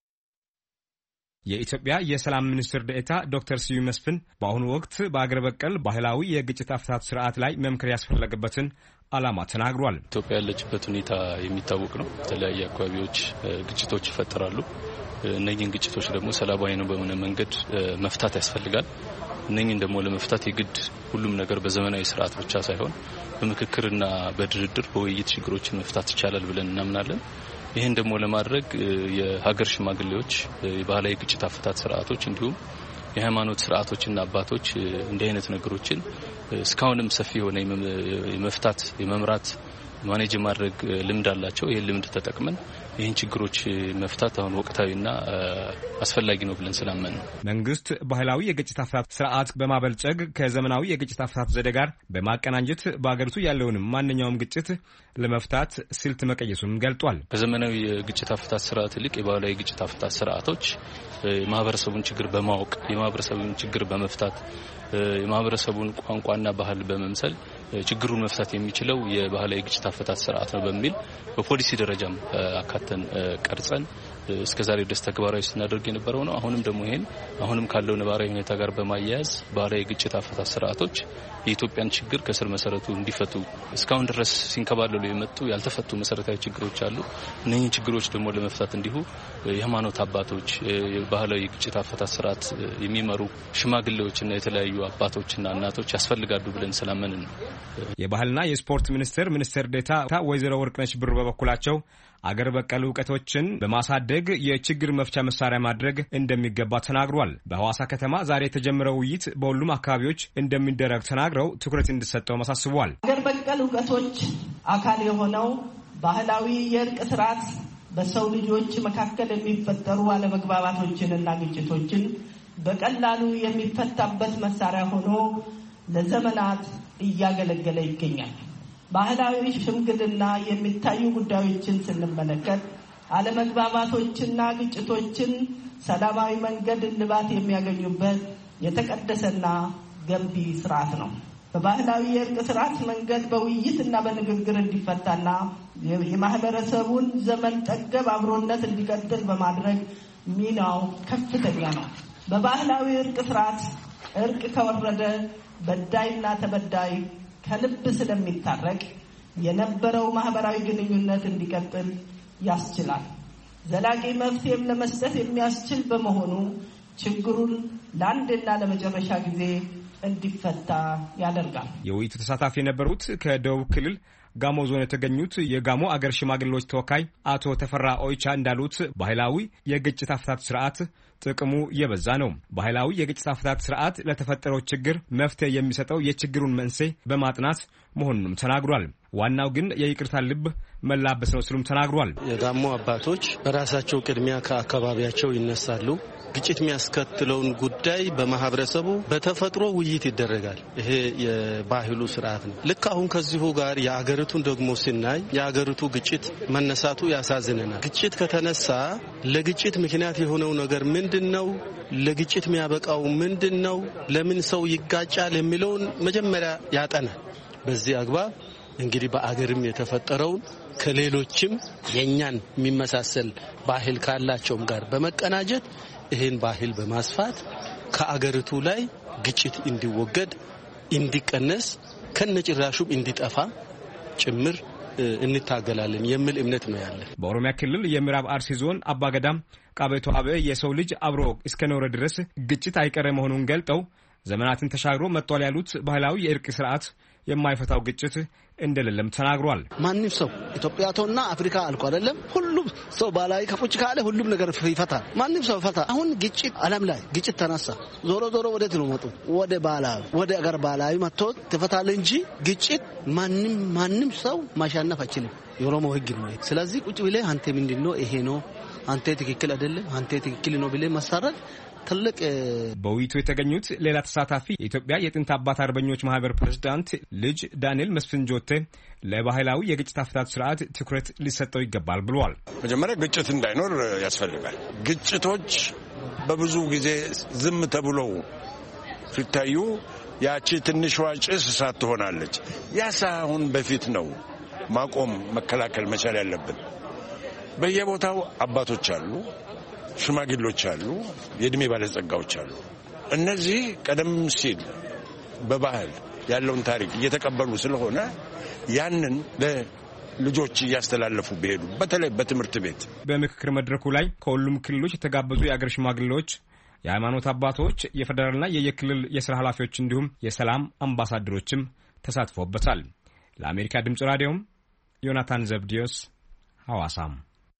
S10: የኢትዮጵያ የሰላም ሚኒስትር ዴኤታ ዶክተር ስዩም መስፍን በአሁኑ ወቅት በአገር በቀል ባህላዊ የግጭት አፈታት ስርዓት ላይ መምከር ያስፈለገበትን ዓላማ ተናግሯል።
S11: ኢትዮጵያ ያለችበት ሁኔታ የሚታወቅ ነው። የተለያዩ አካባቢዎች ግጭቶች ይፈጠራሉ። እነኚህን ግጭቶች ደግሞ ሰላማዊ ነው በሆነ መንገድ መፍታት ያስፈልጋል። እነኚህን ደግሞ ለመፍታት የግድ ሁሉም ነገር በዘመናዊ ስርዓት ብቻ ሳይሆን በምክክርና በድርድር በውይይት ችግሮችን መፍታት ይቻላል ብለን እናምናለን። ይህን ደግሞ ለማድረግ የሀገር ሽማግሌዎች፣ የባህላዊ ግጭት አፈታት ስርዓቶች እንዲሁም የሃይማኖት ስርዓቶችና አባቶች እንዲህ አይነት ነገሮችን እስካሁንም ሰፊ የሆነ የመፍታት የመምራት ማኔጅ ማድረግ ልምድ አላቸው። ይህን ልምድ ተጠቅመን ይህን ችግሮች መፍታት አሁን ወቅታዊና አስፈላጊ ነው ብለን ስላመን ነው።
S10: መንግስት ባህላዊ የግጭት አፈታት ስርዓት በማበልጸግ ከዘመናዊ የግጭት አፈታት ዘዴ ጋር በማቀናጀት በአገሪቱ ያለውን ማንኛውም ግጭት ለመፍታት ስልት መቀየሱን ገልጧል።
S11: ከዘመናዊ የግጭት አፈታት ስርዓት ይልቅ የባህላዊ የግጭት አፈታት ስርዓቶች የማህበረሰቡን ችግር በማወቅ የማህበረሰቡን ችግር በመፍታት የማህበረሰቡን ቋንቋና ባህል በመምሰል ችግሩን መፍታት የሚችለው የባህላዊ ግጭት አፈታት ስርዓት ነው በሚል በፖሊሲ ደረጃም አካተን ቀርጸን እስከዛሬ ድረስ ተግባራዊ ስናደርግ የነበረው ነው። አሁንም ደግሞ ይሄን አሁንም ካለው ነባራዊ ሁኔታ ጋር በማያያዝ ባህላዊ ግጭት አፈታት ስርዓቶች የኢትዮጵያን ችግር ከስር መሰረቱ እንዲፈቱ እስካሁን ድረስ ሲንከባለሉ የመጡ ያልተፈቱ መሰረታዊ ችግሮች አሉ። እነኚህ ችግሮች ደግሞ ለመፍታት እንዲሁ የሃይማኖት አባቶች፣ የባህላዊ ግጭት አፈታት ስርዓት የሚመሩ ሽማግሌዎችና የተለያዩ አባቶችና እናቶች ያስፈልጋሉ ብለን ስላመንን ነው።
S10: የባህልና የስፖርት ሚኒስቴር ሚኒስትር ዴኤታ ወይዘሮ ወርቅነሽ ብሩ በበኩላቸው አገር በቀል እውቀቶችን በማሳደግ የችግር መፍቻ መሳሪያ ማድረግ እንደሚገባ ተናግሯል። በሐዋሳ ከተማ ዛሬ የተጀመረው ውይይት በሁሉም አካባቢዎች እንደሚደረግ ተናግረው ትኩረት እንዲሰጠው አሳስበዋል።
S12: አገር በቀል እውቀቶች አካል የሆነው ባህላዊ የእርቅ ስርዓት በሰው ልጆች መካከል የሚፈጠሩ አለመግባባቶችንና ግጭቶችን በቀላሉ የሚፈታበት መሳሪያ ሆኖ ለዘመናት እያገለገለ ይገኛል። ባህላዊ ሽምግልና የሚታዩ ጉዳዮችን ስንመለከት አለመግባባቶችና ግጭቶችን ሰላማዊ መንገድ እልባት የሚያገኙበት የተቀደሰና ገንቢ ስርዓት ነው። በባህላዊ የእርቅ ስርዓት መንገድ በውይይትና በንግግር እንዲፈታና የማህበረሰቡን ዘመን ጠገብ አብሮነት እንዲቀጥል በማድረግ ሚናው ከፍተኛ ነው። በባህላዊ እርቅ ስርዓት እርቅ ከወረደ በዳይና ተበዳይ ከልብ ስለሚታረቅ የነበረው ማህበራዊ ግንኙነት እንዲቀጥል ያስችላል። ዘላቂ መፍትሄም ለመስጠት የሚያስችል በመሆኑ ችግሩን ለአንድና ለመጨረሻ ጊዜ እንዲፈታ ያደርጋል።
S10: የውይይቱ ተሳታፊ የነበሩት ከደቡብ ክልል ጋሞ ዞን የተገኙት የጋሞ አገር ሽማግሌዎች ተወካይ አቶ ተፈራ ኦይቻ እንዳሉት ባህላዊ የግጭት አፈታት ስርዓት ጥቅሙ የበዛ ነው። ባህላዊ የግጭት አፈታት ስርዓት ለተፈጠረው ችግር መፍትሄ የሚሰጠው የችግሩን መንስኤ በማጥናት መሆኑንም ተናግሯል። ዋናው ግን የይቅርታ ልብ መላበስ ነው ሲሉም ተናግሯል።
S13: የጋሞ አባቶች በራሳቸው ቅድሚያ ከአካባቢያቸው ይነሳሉ። ግጭት የሚያስከትለውን ጉዳይ በማህበረሰቡ በተፈጥሮ ውይይት ይደረጋል። ይሄ የባህሉ ስርዓት ነው። ልክ አሁን ከዚሁ ጋር የአገሪቱን ደግሞ ስናይ የአገሪቱ ግጭት መነሳቱ ያሳዝነናል። ግጭት ከተነሳ ለግጭት ምክንያት የሆነው ነገር ምንድነው? ለግጭት የሚያበቃው ምንድነው? ለምን ሰው ይጋጫል የሚለውን መጀመሪያ ያጠናል። በዚህ አግባብ እንግዲህ በአገርም የተፈጠረውን ከሌሎችም የኛን የሚመሳሰል ባህል ካላቸውም ጋር በመቀናጀት ይህን ባህል በማስፋት ከአገሪቱ ላይ ግጭት እንዲወገድ እንዲቀነስ ከነጭራሹም እንዲጠፋ ጭምር እንታገላለን የሚል እምነት ነው ያለን።
S10: በኦሮሚያ ክልል የምዕራብ አርሲ ዞን አባገዳም ቃቤቶ አበ የሰው ልጅ አብሮ እስከኖረ ድረስ ግጭት አይቀረ መሆኑን ገልጠው ዘመናትን ተሻግሮ መጥቷል ያሉት ባህላዊ የእርቅ ስርዓት የማይፈታው ግጭት እንደሌለም ተናግሯል።
S13: ማንም ሰው ኢትዮጵያቶና አፍሪካ አልቆ አይደለም ሁሉም ሰው ባላይ ከፉጭ ካለ ሁሉም ነገር ይፈታል። ማንም ሰው ይፈታል። አሁን ግጭት ዓለም ላይ ግጭት ተነሳ። ዞሮ ዞሮ ወደ ትሉ መጡ ወደ ባላይ ወደ አገር ባላይ መጥቶ ተፈታል እንጂ ግጭት ማንም ማንም ሰው ማሻነፍ አይችልም። የኦሮሞ ህግ ነው። ስለዚህ ቁጭ ብለህ አንተ ምንድነው ይሄ ነው አንተ ትክክል አይደለም አንተ ትክክል ነው ብለህ ማሳረድ ትልቅ
S10: በውይይቱ የተገኙት ሌላ ተሳታፊ የኢትዮጵያ የጥንት አባት አርበኞች ማህበር ፕሬዝዳንት ልጅ ዳንኤል መስፍን ጆቴ ለባህላዊ የግጭት አፈታት ስርዓት ትኩረት ሊሰጠው ይገባል ብለዋል።
S14: መጀመሪያ ግጭት እንዳይኖር ያስፈልጋል። ግጭቶች በብዙ ጊዜ ዝም ተብለው ሲታዩ ያቺ ትንሿ ጭስ እሳት ትሆናለች። ያ ሳይሆን በፊት ነው ማቆም መከላከል መቻል ያለብን። በየቦታው አባቶች አሉ፣ ሽማግሌዎች አሉ፣ የእድሜ ባለጸጋዎች አሉ። እነዚህ ቀደም ሲል በባህል ያለውን ታሪክ እየተቀበሉ ስለሆነ ያንን ለልጆች እያስተላለፉ ቢሄዱ በተለይ በትምህርት ቤት
S10: በምክክር መድረኩ ላይ ከሁሉም ክልሎች የተጋበዙ የአገር ሽማግሌዎች፣ የሃይማኖት አባቶች፣ የፌደራልና የየክልል የሥራ ኃላፊዎች እንዲሁም የሰላም አምባሳደሮችም ተሳትፎበታል። ለአሜሪካ ድምፅ ራዲዮም ዮናታን ዘብዲዮስ ሐዋሳም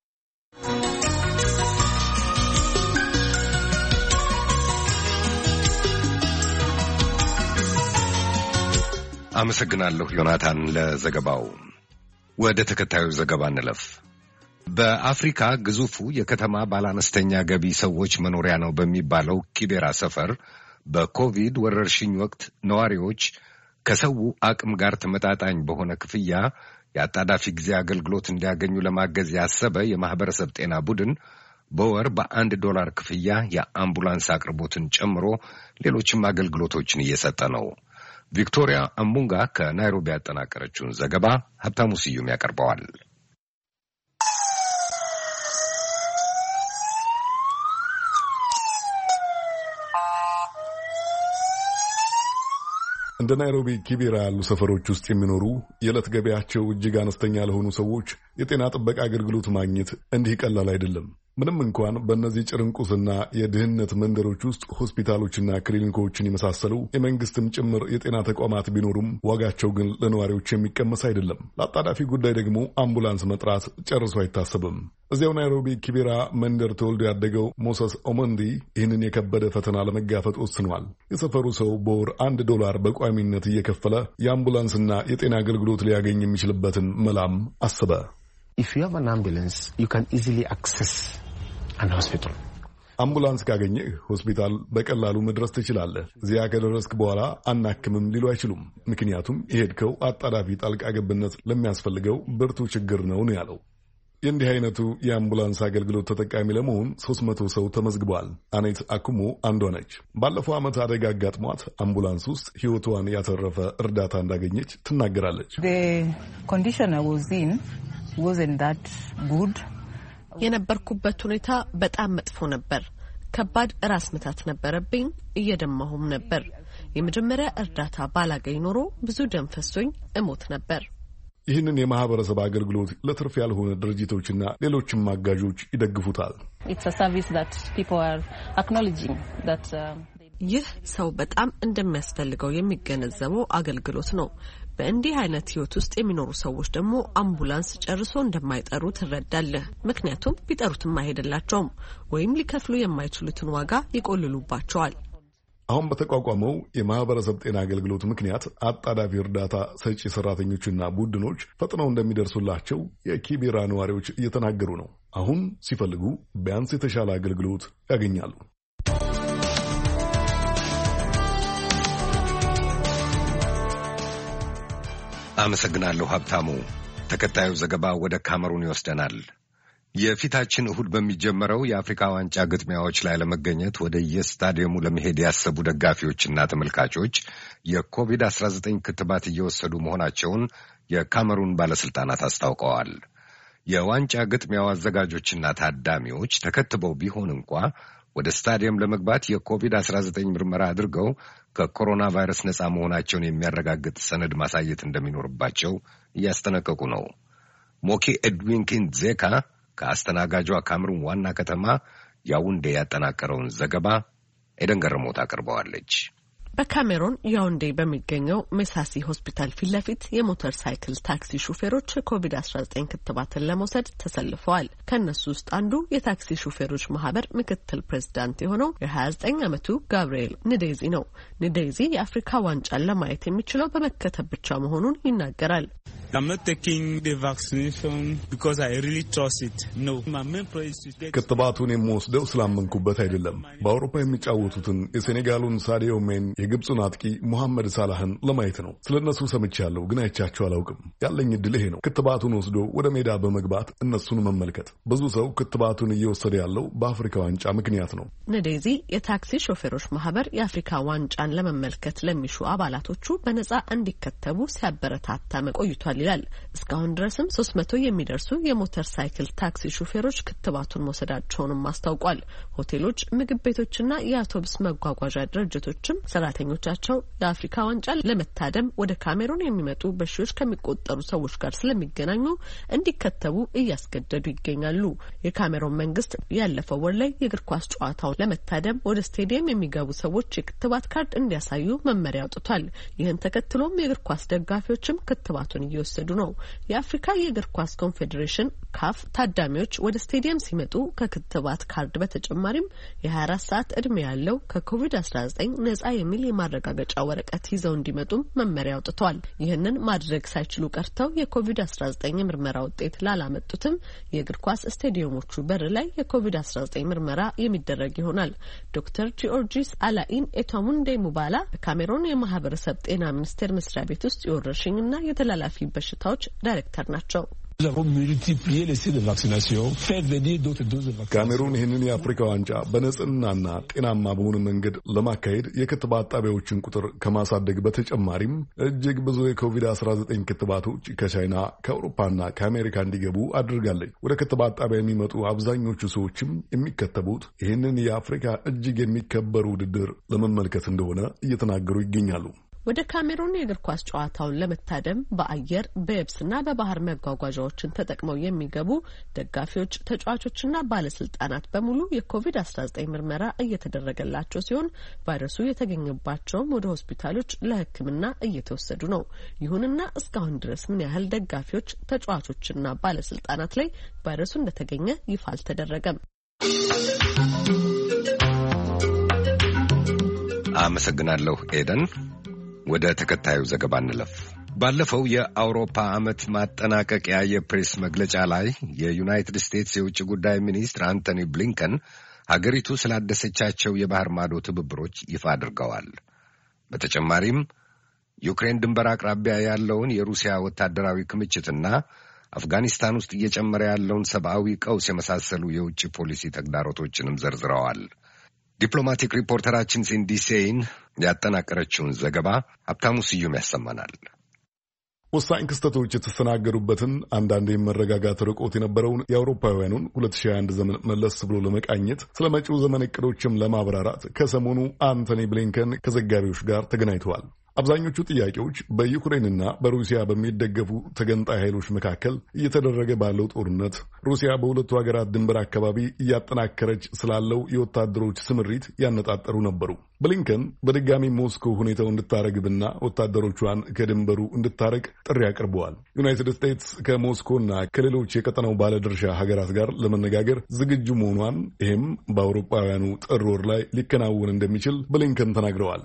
S1: አመሰግናለሁ ዮናታን ለዘገባው። ወደ ተከታዩ ዘገባ እንለፍ። በአፍሪካ ግዙፉ የከተማ ባለአነስተኛ ገቢ ሰዎች መኖሪያ ነው በሚባለው ኪቤራ ሰፈር በኮቪድ ወረርሽኝ ወቅት ነዋሪዎች ከሰው አቅም ጋር ተመጣጣኝ በሆነ ክፍያ የአጣዳፊ ጊዜ አገልግሎት እንዲያገኙ ለማገዝ ያሰበ የማህበረሰብ ጤና ቡድን በወር በአንድ ዶላር ክፍያ የአምቡላንስ አቅርቦትን ጨምሮ ሌሎችም አገልግሎቶችን እየሰጠ ነው። ቪክቶሪያ አምቡንጋ ከናይሮቢ ያጠናቀረችውን ዘገባ ሀብታሙ ስዩም ያቀርበዋል።
S15: እንደ ናይሮቢ ኪቤራ ያሉ ሰፈሮች ውስጥ የሚኖሩ የዕለት ገበያቸው እጅግ አነስተኛ ለሆኑ ሰዎች የጤና ጥበቃ አገልግሎት ማግኘት እንዲህ ቀላል አይደለም። ምንም እንኳን በእነዚህ ጭርንቁስና የድህነት መንደሮች ውስጥ ሆስፒታሎችና ክሊኒኮችን የመሳሰሉ የመንግስትም ጭምር የጤና ተቋማት ቢኖሩም ዋጋቸው ግን ለነዋሪዎች የሚቀመስ አይደለም። ለአጣዳፊ ጉዳይ ደግሞ አምቡላንስ መጥራት ጨርሶ አይታሰብም። እዚያው ናይሮቢ ኪቤራ መንደር ተወልዶ ያደገው ሞሰስ ኦመንዲ ይህንን የከበደ ፈተና ለመጋፈጥ ወስኗል። የሰፈሩ ሰው በወር አንድ ዶላር በቋሚነት እየከፈለ የአምቡላንስና የጤና አገልግሎት ሊያገኝ የሚችልበትን መላም አስበ።
S16: If you have an ambulance, you can easily access an hospital.
S15: አምቡላንስ ካገኘህ ሆስፒታል በቀላሉ መድረስ ትችላለህ። እዚያ ከደረስክ በኋላ አናክምም ሊሉ አይችሉም። ምክንያቱም የሄድከው አጣዳፊ ጣልቃ ገብነት ለሚያስፈልገው ብርቱ ችግር ነው ነው ያለው። የእንዲህ አይነቱ የአምቡላንስ አገልግሎት ተጠቃሚ ለመሆን ሶስት መቶ ሰው ተመዝግቧል። አኔት አኩሞ አንዷ ነች። ባለፈው ዓመት አደጋ አጋጥሟት አምቡላንስ ውስጥ ሕይወቷን ያተረፈ እርዳታ እንዳገኘች ትናገራለች።
S17: የነበርኩበት ሁኔታ በጣም መጥፎ ነበር። ከባድ ራስ ምታት ነበረብኝ፣ እየደማሁም ነበር። የመጀመሪያ እርዳታ ባላገኝ ኖሮ ብዙ ደም ፈሶኝ እሞት ነበር።
S15: ይህንን የማህበረሰብ አገልግሎት ለትርፍ ያልሆነ ድርጅቶችና ሌሎችም አጋዦች ይደግፉታል።
S17: ይህ ሰው በጣም እንደሚያስፈልገው የሚገነዘበው አገልግሎት ነው። በእንዲህ አይነት ህይወት ውስጥ የሚኖሩ ሰዎች ደግሞ አምቡላንስ ጨርሶ እንደማይጠሩ ትረዳለህ። ምክንያቱም ቢጠሩትም አይሄድላቸውም ወይም ሊከፍሉ የማይችሉትን ዋጋ ይቆልሉባቸዋል።
S15: አሁን በተቋቋመው የማህበረሰብ ጤና አገልግሎት ምክንያት አጣዳፊ እርዳታ ሰጪ ሰራተኞችና ቡድኖች ፈጥነው እንደሚደርሱላቸው የኪቤራ ነዋሪዎች እየተናገሩ ነው። አሁን ሲፈልጉ ቢያንስ የተሻለ አገልግሎት ያገኛሉ።
S1: አመሰግናለሁ ሀብታሙ። ተከታዩ ዘገባ ወደ ካሜሩን ይወስደናል። የፊታችን እሁድ በሚጀመረው የአፍሪካ ዋንጫ ግጥሚያዎች ላይ ለመገኘት ወደ የስታዲየሙ ለመሄድ ያሰቡ ደጋፊዎችና ተመልካቾች የኮቪድ አስራ ዘጠኝ ክትባት እየወሰዱ መሆናቸውን የካሜሩን ባለስልጣናት አስታውቀዋል። የዋንጫ ግጥሚያው አዘጋጆችና ታዳሚዎች ተከትበው ቢሆን እንኳ ወደ ስታዲየም ለመግባት የኮቪድ አስራ ዘጠኝ ምርመራ አድርገው ከኮሮና ቫይረስ ነጻ መሆናቸውን የሚያረጋግጥ ሰነድ ማሳየት እንደሚኖርባቸው እያስጠነቀቁ ነው። ሞኪ ኤድዊን ኪንዜካ ከአስተናጋጇ ካሜሩን ዋና ከተማ ያውንዴ ያጠናቀረውን ዘገባ ኤደን ገረሞት አቅርበዋለች።
S17: በካሜሩን ያውንዴ በሚገኘው ሜሳሲ ሆስፒታል ፊት ለፊት የሞተር ሳይክል ታክሲ ሹፌሮች ኮቪድ አስራ ዘጠኝ ክትባትን ለመውሰድ ተሰልፈዋል። ከነሱ ውስጥ አንዱ የታክሲ ሹፌሮች ማህበር ምክትል ፕሬዝዳንት የሆነው የሀያ ዘጠኝ ዓመቱ ጋብርኤል ንዴዚ ነው። ንዴዚ የአፍሪካ ዋንጫን ለማየት የሚችለው በመከተብ ብቻ መሆኑን ይናገራል።
S15: ክትባቱን የምወስደው ስላመንኩበት አይደለም። በአውሮፓ የሚጫወቱትን የሴኔጋሉን ሳዲዮ ሜን፣ የግብፁን አጥቂ ሙሐመድ ሳላህን ለማየት ነው። ስለነሱ ሰምቻለሁ፣ ግን አይቻቸው አላውቅም። ያለኝ እድል ይሄ ነው፣ ክትባቱን ወስዶ ወደ ሜዳ በመግባት እነሱን መመልከት። ብዙ ሰው ክትባቱን እየወሰደ ያለው በአፍሪካ ዋንጫ ምክንያት ነው።
S17: ንዴዚ የታክሲ ሾፌሮች ማህበር የአፍሪካ ዋንጫን ለመመልከት ለሚሹ አባላቶቹ በነጻ እንዲከተቡ ሲያበረታታ መቆይቷል ይላል። እስካሁን ድረስም ሶስት መቶ የሚደርሱ የሞተር ሳይክል ታክሲ ሹፌሮች ክትባቱን መውሰዳቸውንም አስታውቋል። ሆቴሎች፣ ምግብ ቤቶችና የአውቶቡስ መጓጓዣ ድርጅቶችም ሰራተኞቻቸው የአፍሪካ ዋንጫ ለመታደም ወደ ካሜሩን የሚመጡ በሺዎች ከሚቆጠሩ ሰዎች ጋር ስለሚገናኙ እንዲከተቡ እያስገደዱ ይገኛሉ። የካሜሩን መንግስት ያለፈው ወር ላይ የእግር ኳስ ጨዋታውን ለመታደም ወደ ስቴዲየም የሚገቡ ሰዎች የክትባት ካርድ እንዲያሳዩ መመሪያ አውጥቷል። ይህን ተከትሎም የእግር ኳስ ደጋፊዎችም ክትባቱን እየወሰዱ ነው። የአፍሪካ የእግር ኳስ ኮንፌዴሬሽን ካፍ ታዳሚዎች ወደ ስቴዲየም ሲመጡ ከክትባት ካርድ በተጨማሪም የሀያ አራት ሰዓት እድሜ ያለው ከኮቪድ አስራ ዘጠኝ ነጻ የሚል የማረጋገጫ ወረቀት ይዘው እንዲመጡም መመሪያ አውጥቷል። ይህንን ማድረግ ሳይችሉ ቀርተው የኮቪድ አስራ ዘጠኝ ምርመራ ውጤት ላላመጡትም የእግር ኳስ ስቴዲየሞቹ በር ላይ የኮቪድ አስራ ዘጠኝ ምርመራ የሚደረግ ይሆናል። ዶክተር ጂኦርጂስ አላኢን ኤቶሙንዴ ሙባላ በካሜሩን የማህበረሰብ ጤና ሚኒስቴር መስሪያ ቤት ውስጥ የወረርሽኝና የተላላፊ በሽታዎች ዳይሬክተር ናቸው።
S15: ካሜሩን ይህንን የአፍሪካ ዋንጫ በንጽህናና ጤናማ በሆነ መንገድ ለማካሄድ የክትባት ጣቢያዎችን ቁጥር ከማሳደግ በተጨማሪም እጅግ ብዙ የኮቪድ አስራ ዘጠኝ ክትባቶች ከቻይና ከአውሮፓና ከአሜሪካ እንዲገቡ አድርጋለች። ወደ ክትባት ጣቢያ የሚመጡ አብዛኞቹ ሰዎችም የሚከተቡት ይህንን የአፍሪካ እጅግ የሚከበር ውድድር ለመመልከት እንደሆነ እየተናገሩ ይገኛሉ።
S17: ወደ ካሜሩን የእግር ኳስ ጨዋታውን ለመታደም በአየር በየብስና በባህር መጓጓዣዎችን ተጠቅመው የሚገቡ ደጋፊዎች፣ ተጫዋቾችና ባለስልጣናት በሙሉ የኮቪድ አስራ ዘጠኝ ምርመራ እየተደረገላቸው ሲሆን ቫይረሱ የተገኘባቸውም ወደ ሆስፒታሎች ለሕክምና እየተወሰዱ ነው። ይሁንና እስካሁን ድረስ ምን ያህል ደጋፊዎች፣ ተጫዋቾችና ባለስልጣናት ላይ ቫይረሱ እንደተገኘ ይፋ አልተደረገም።
S1: አመሰግናለሁ ኤደን። ወደ ተከታዩ ዘገባ እንለፍ። ባለፈው የአውሮፓ ዓመት ማጠናቀቂያ የፕሬስ መግለጫ ላይ የዩናይትድ ስቴትስ የውጭ ጉዳይ ሚኒስትር አንቶኒ ብሊንከን ሀገሪቱ ስላደሰቻቸው የባህር ማዶ ትብብሮች ይፋ አድርገዋል። በተጨማሪም ዩክሬን ድንበር አቅራቢያ ያለውን የሩሲያ ወታደራዊ ክምችትና አፍጋኒስታን ውስጥ እየጨመረ ያለውን ሰብአዊ ቀውስ የመሳሰሉ የውጭ ፖሊሲ ተግዳሮቶችንም ዘርዝረዋል። ዲፕሎማቲክ ሪፖርተራችን ሲንዲ ሴይን ያጠናቀረችውን ዘገባ ሀብታሙ ስዩም ያሰማናል።
S15: ወሳኝ ክስተቶች የተስተናገዱበትን አንዳንድ የመረጋጋት ርቆት የነበረውን የአውሮፓውያኑን ሁለት ሺህ አንድ ዘመን መለስ ብሎ ለመቃኘት ስለ መጪው ዘመን እቅዶችም ለማብራራት ከሰሞኑ አንቶኒ ብሊንከን ከዘጋቢዎች ጋር ተገናኝተዋል። አብዛኞቹ ጥያቄዎች በዩክሬንና በሩሲያ በሚደገፉ ተገንጣይ ኃይሎች መካከል እየተደረገ ባለው ጦርነት፣ ሩሲያ በሁለቱ ሀገራት ድንበር አካባቢ እያጠናከረች ስላለው የወታደሮች ስምሪት ያነጣጠሩ ነበሩ። ብሊንከን በድጋሚ ሞስኮ ሁኔታው እንድታረግብና ወታደሮቿን ከድንበሩ እንድታረቅ ጥሪ አቅርበዋል። ዩናይትድ ስቴትስ ከሞስኮና ከሌሎች የቀጠናው ባለድርሻ ሀገራት ጋር ለመነጋገር ዝግጁ መሆኗን፣ ይህም በአውሮፓውያኑ ጥር ወር ላይ ሊከናወን እንደሚችል ብሊንከን ተናግረዋል።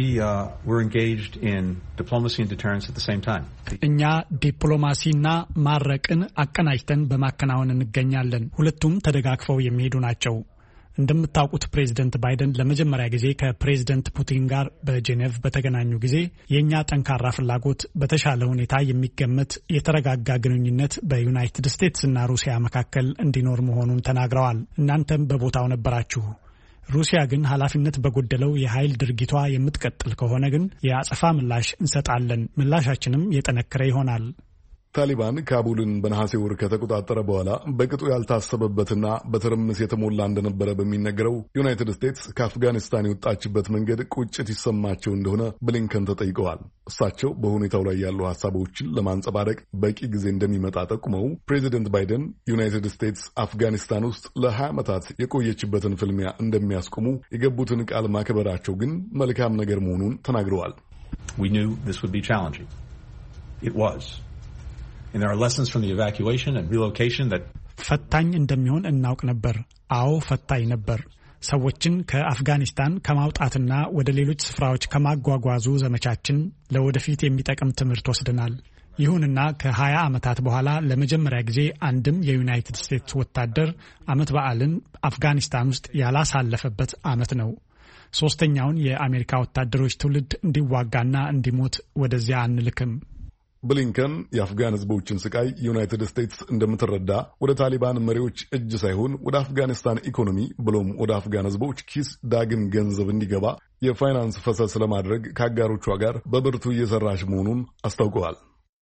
S3: እኛ ዲፕሎማሲና ማረቅን አቀናጅተን በማከናወን እንገኛለን። ሁለቱም ተደጋግፈው የሚሄዱ ናቸው። እንደምታውቁት ፕሬዝደንት ባይደን ለመጀመሪያ ጊዜ ከፕሬዝደንት ፑቲን ጋር በጄኔቭ በተገናኙ ጊዜ የእኛ ጠንካራ ፍላጎት በተሻለ ሁኔታ የሚገመት የተረጋጋ ግንኙነት በዩናይትድ ስቴትስ እና ሩሲያ መካከል እንዲኖር መሆኑን ተናግረዋል። እናንተም በቦታው ነበራችሁ። ሩሲያ ግን ኃላፊነት በጎደለው የኃይል ድርጊቷ የምትቀጥል ከሆነ ግን የአጸፋ ምላሽ እንሰጣለን። ምላሻችንም የጠነከረ ይሆናል።
S15: ታሊባን ካቡልን በነሐሴ ወር ከተቆጣጠረ በኋላ በቅጡ ያልታሰበበትና በትርምስ የተሞላ እንደነበረ በሚነገረው ዩናይትድ ስቴትስ ከአፍጋኒስታን የወጣችበት መንገድ ቁጭት ይሰማቸው እንደሆነ ብሊንከን ተጠይቀዋል። እሳቸው በሁኔታው ላይ ያሉ ሀሳቦችን ለማንጸባረቅ በቂ ጊዜ እንደሚመጣ ጠቁመው ፕሬዚደንት ባይደን ዩናይትድ ስቴትስ አፍጋኒስታን ውስጥ ለሀያ ዓመታት የቆየችበትን ፍልሚያ እንደሚያስቆሙ የገቡትን ቃል ማክበራቸው ግን መልካም ነገር መሆኑን ተናግረዋል።
S18: We knew this would be challenging. It was. And there are lessons from the evacuation and relocation that
S3: ፈታኝ እንደሚሆን እናውቅ ነበር። አዎ ፈታኝ ነበር። ሰዎችን ከአፍጋኒስታን ከማውጣትና ወደ ሌሎች ስፍራዎች ከማጓጓዙ ዘመቻችን ለወደፊት የሚጠቅም ትምህርት ወስደናል። ይሁንና ከሀያ ዓመታት በኋላ ለመጀመሪያ ጊዜ አንድም የዩናይትድ ስቴትስ ወታደር ዓመት በዓልን አፍጋኒስታን ውስጥ ያላሳለፈበት ዓመት ነው። ሶስተኛውን የአሜሪካ ወታደሮች ትውልድ እንዲዋጋና እንዲሞት ወደዚያ አንልክም።
S15: ብሊንከን የአፍጋን ሕዝቦችን ስቃይ ዩናይትድ ስቴትስ እንደምትረዳ ወደ ታሊባን መሪዎች እጅ ሳይሆን ወደ አፍጋኒስታን ኢኮኖሚ ብሎም ወደ አፍጋን ሕዝቦች ኪስ ዳግም ገንዘብ እንዲገባ የፋይናንስ ፈሰስ ለማድረግ ከአጋሮቿ ጋር በብርቱ እየሰራች መሆኑን አስታውቀዋል።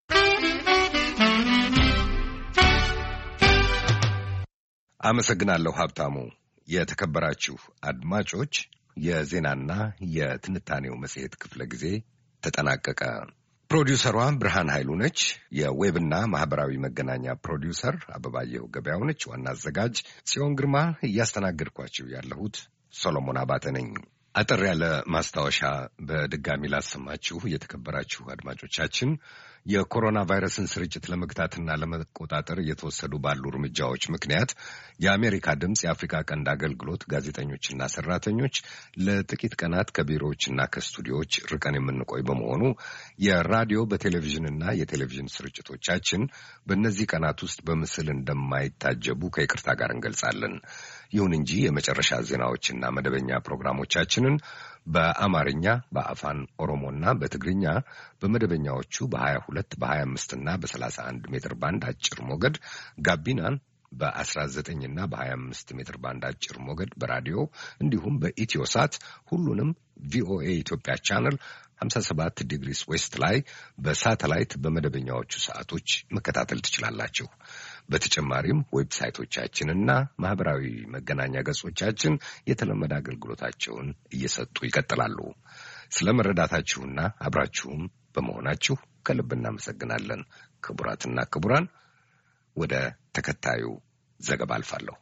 S1: አመሰግናለሁ ሀብታሙ። የተከበራችሁ አድማጮች፣ የዜናና የትንታኔው መጽሔት ክፍለ ጊዜ ተጠናቀቀ። ፕሮዲውሰሯ ብርሃን ኃይሉ ነች። የዌብና ማህበራዊ መገናኛ ፕሮዲውሰር አበባየሁ ገበያው ነች። ዋና አዘጋጅ ጽዮን ግርማ፣ እያስተናገድኳችሁ ያለሁት ሶሎሞን አባተ ነኝ። አጠር ያለ ማስታወሻ በድጋሚ ላሰማችሁ። የተከበራችሁ አድማጮቻችን፣ የኮሮና ቫይረስን ስርጭት ለመግታትና ለመቆጣጠር እየተወሰዱ ባሉ እርምጃዎች ምክንያት የአሜሪካ ድምፅ የአፍሪካ ቀንድ አገልግሎት ጋዜጠኞችና ሰራተኞች ለጥቂት ቀናት ከቢሮዎችና ከስቱዲዮዎች ርቀን የምንቆይ በመሆኑ የራዲዮ በቴሌቪዥንና የቴሌቪዥን ስርጭቶቻችን በእነዚህ ቀናት ውስጥ በምስል እንደማይታጀቡ ከይቅርታ ጋር እንገልጻለን። ይሁን እንጂ የመጨረሻ ዜናዎችና መደበኛ ፕሮግራሞቻችንን በአማርኛ፣ በአፋን ኦሮሞና በትግርኛ በመደበኛዎቹ በሀያ ሁለት በሀያ አምስት እና በሰላሳ አንድ ሜትር ባንድ አጭር ሞገድ፣ ጋቢናን በአስራ ዘጠኝ እና በሀያ አምስት ሜትር ባንድ አጭር ሞገድ በራዲዮ እንዲሁም በኢትዮ ሳት ሁሉንም ቪኦኤ ኢትዮጵያ ቻነል ሀምሳ ሰባት ዲግሪስ ዌስት ላይ በሳተላይት በመደበኛዎቹ ሰዓቶች መከታተል ትችላላችሁ። በተጨማሪም ዌብሳይቶቻችንና ማህበራዊ መገናኛ ገጾቻችን የተለመደ አገልግሎታቸውን እየሰጡ ይቀጥላሉ። ስለ መረዳታችሁና አብራችሁም በመሆናችሁ ከልብ እናመሰግናለን። ክቡራትና ክቡራን፣ ወደ ተከታዩ ዘገባ አልፋለሁ።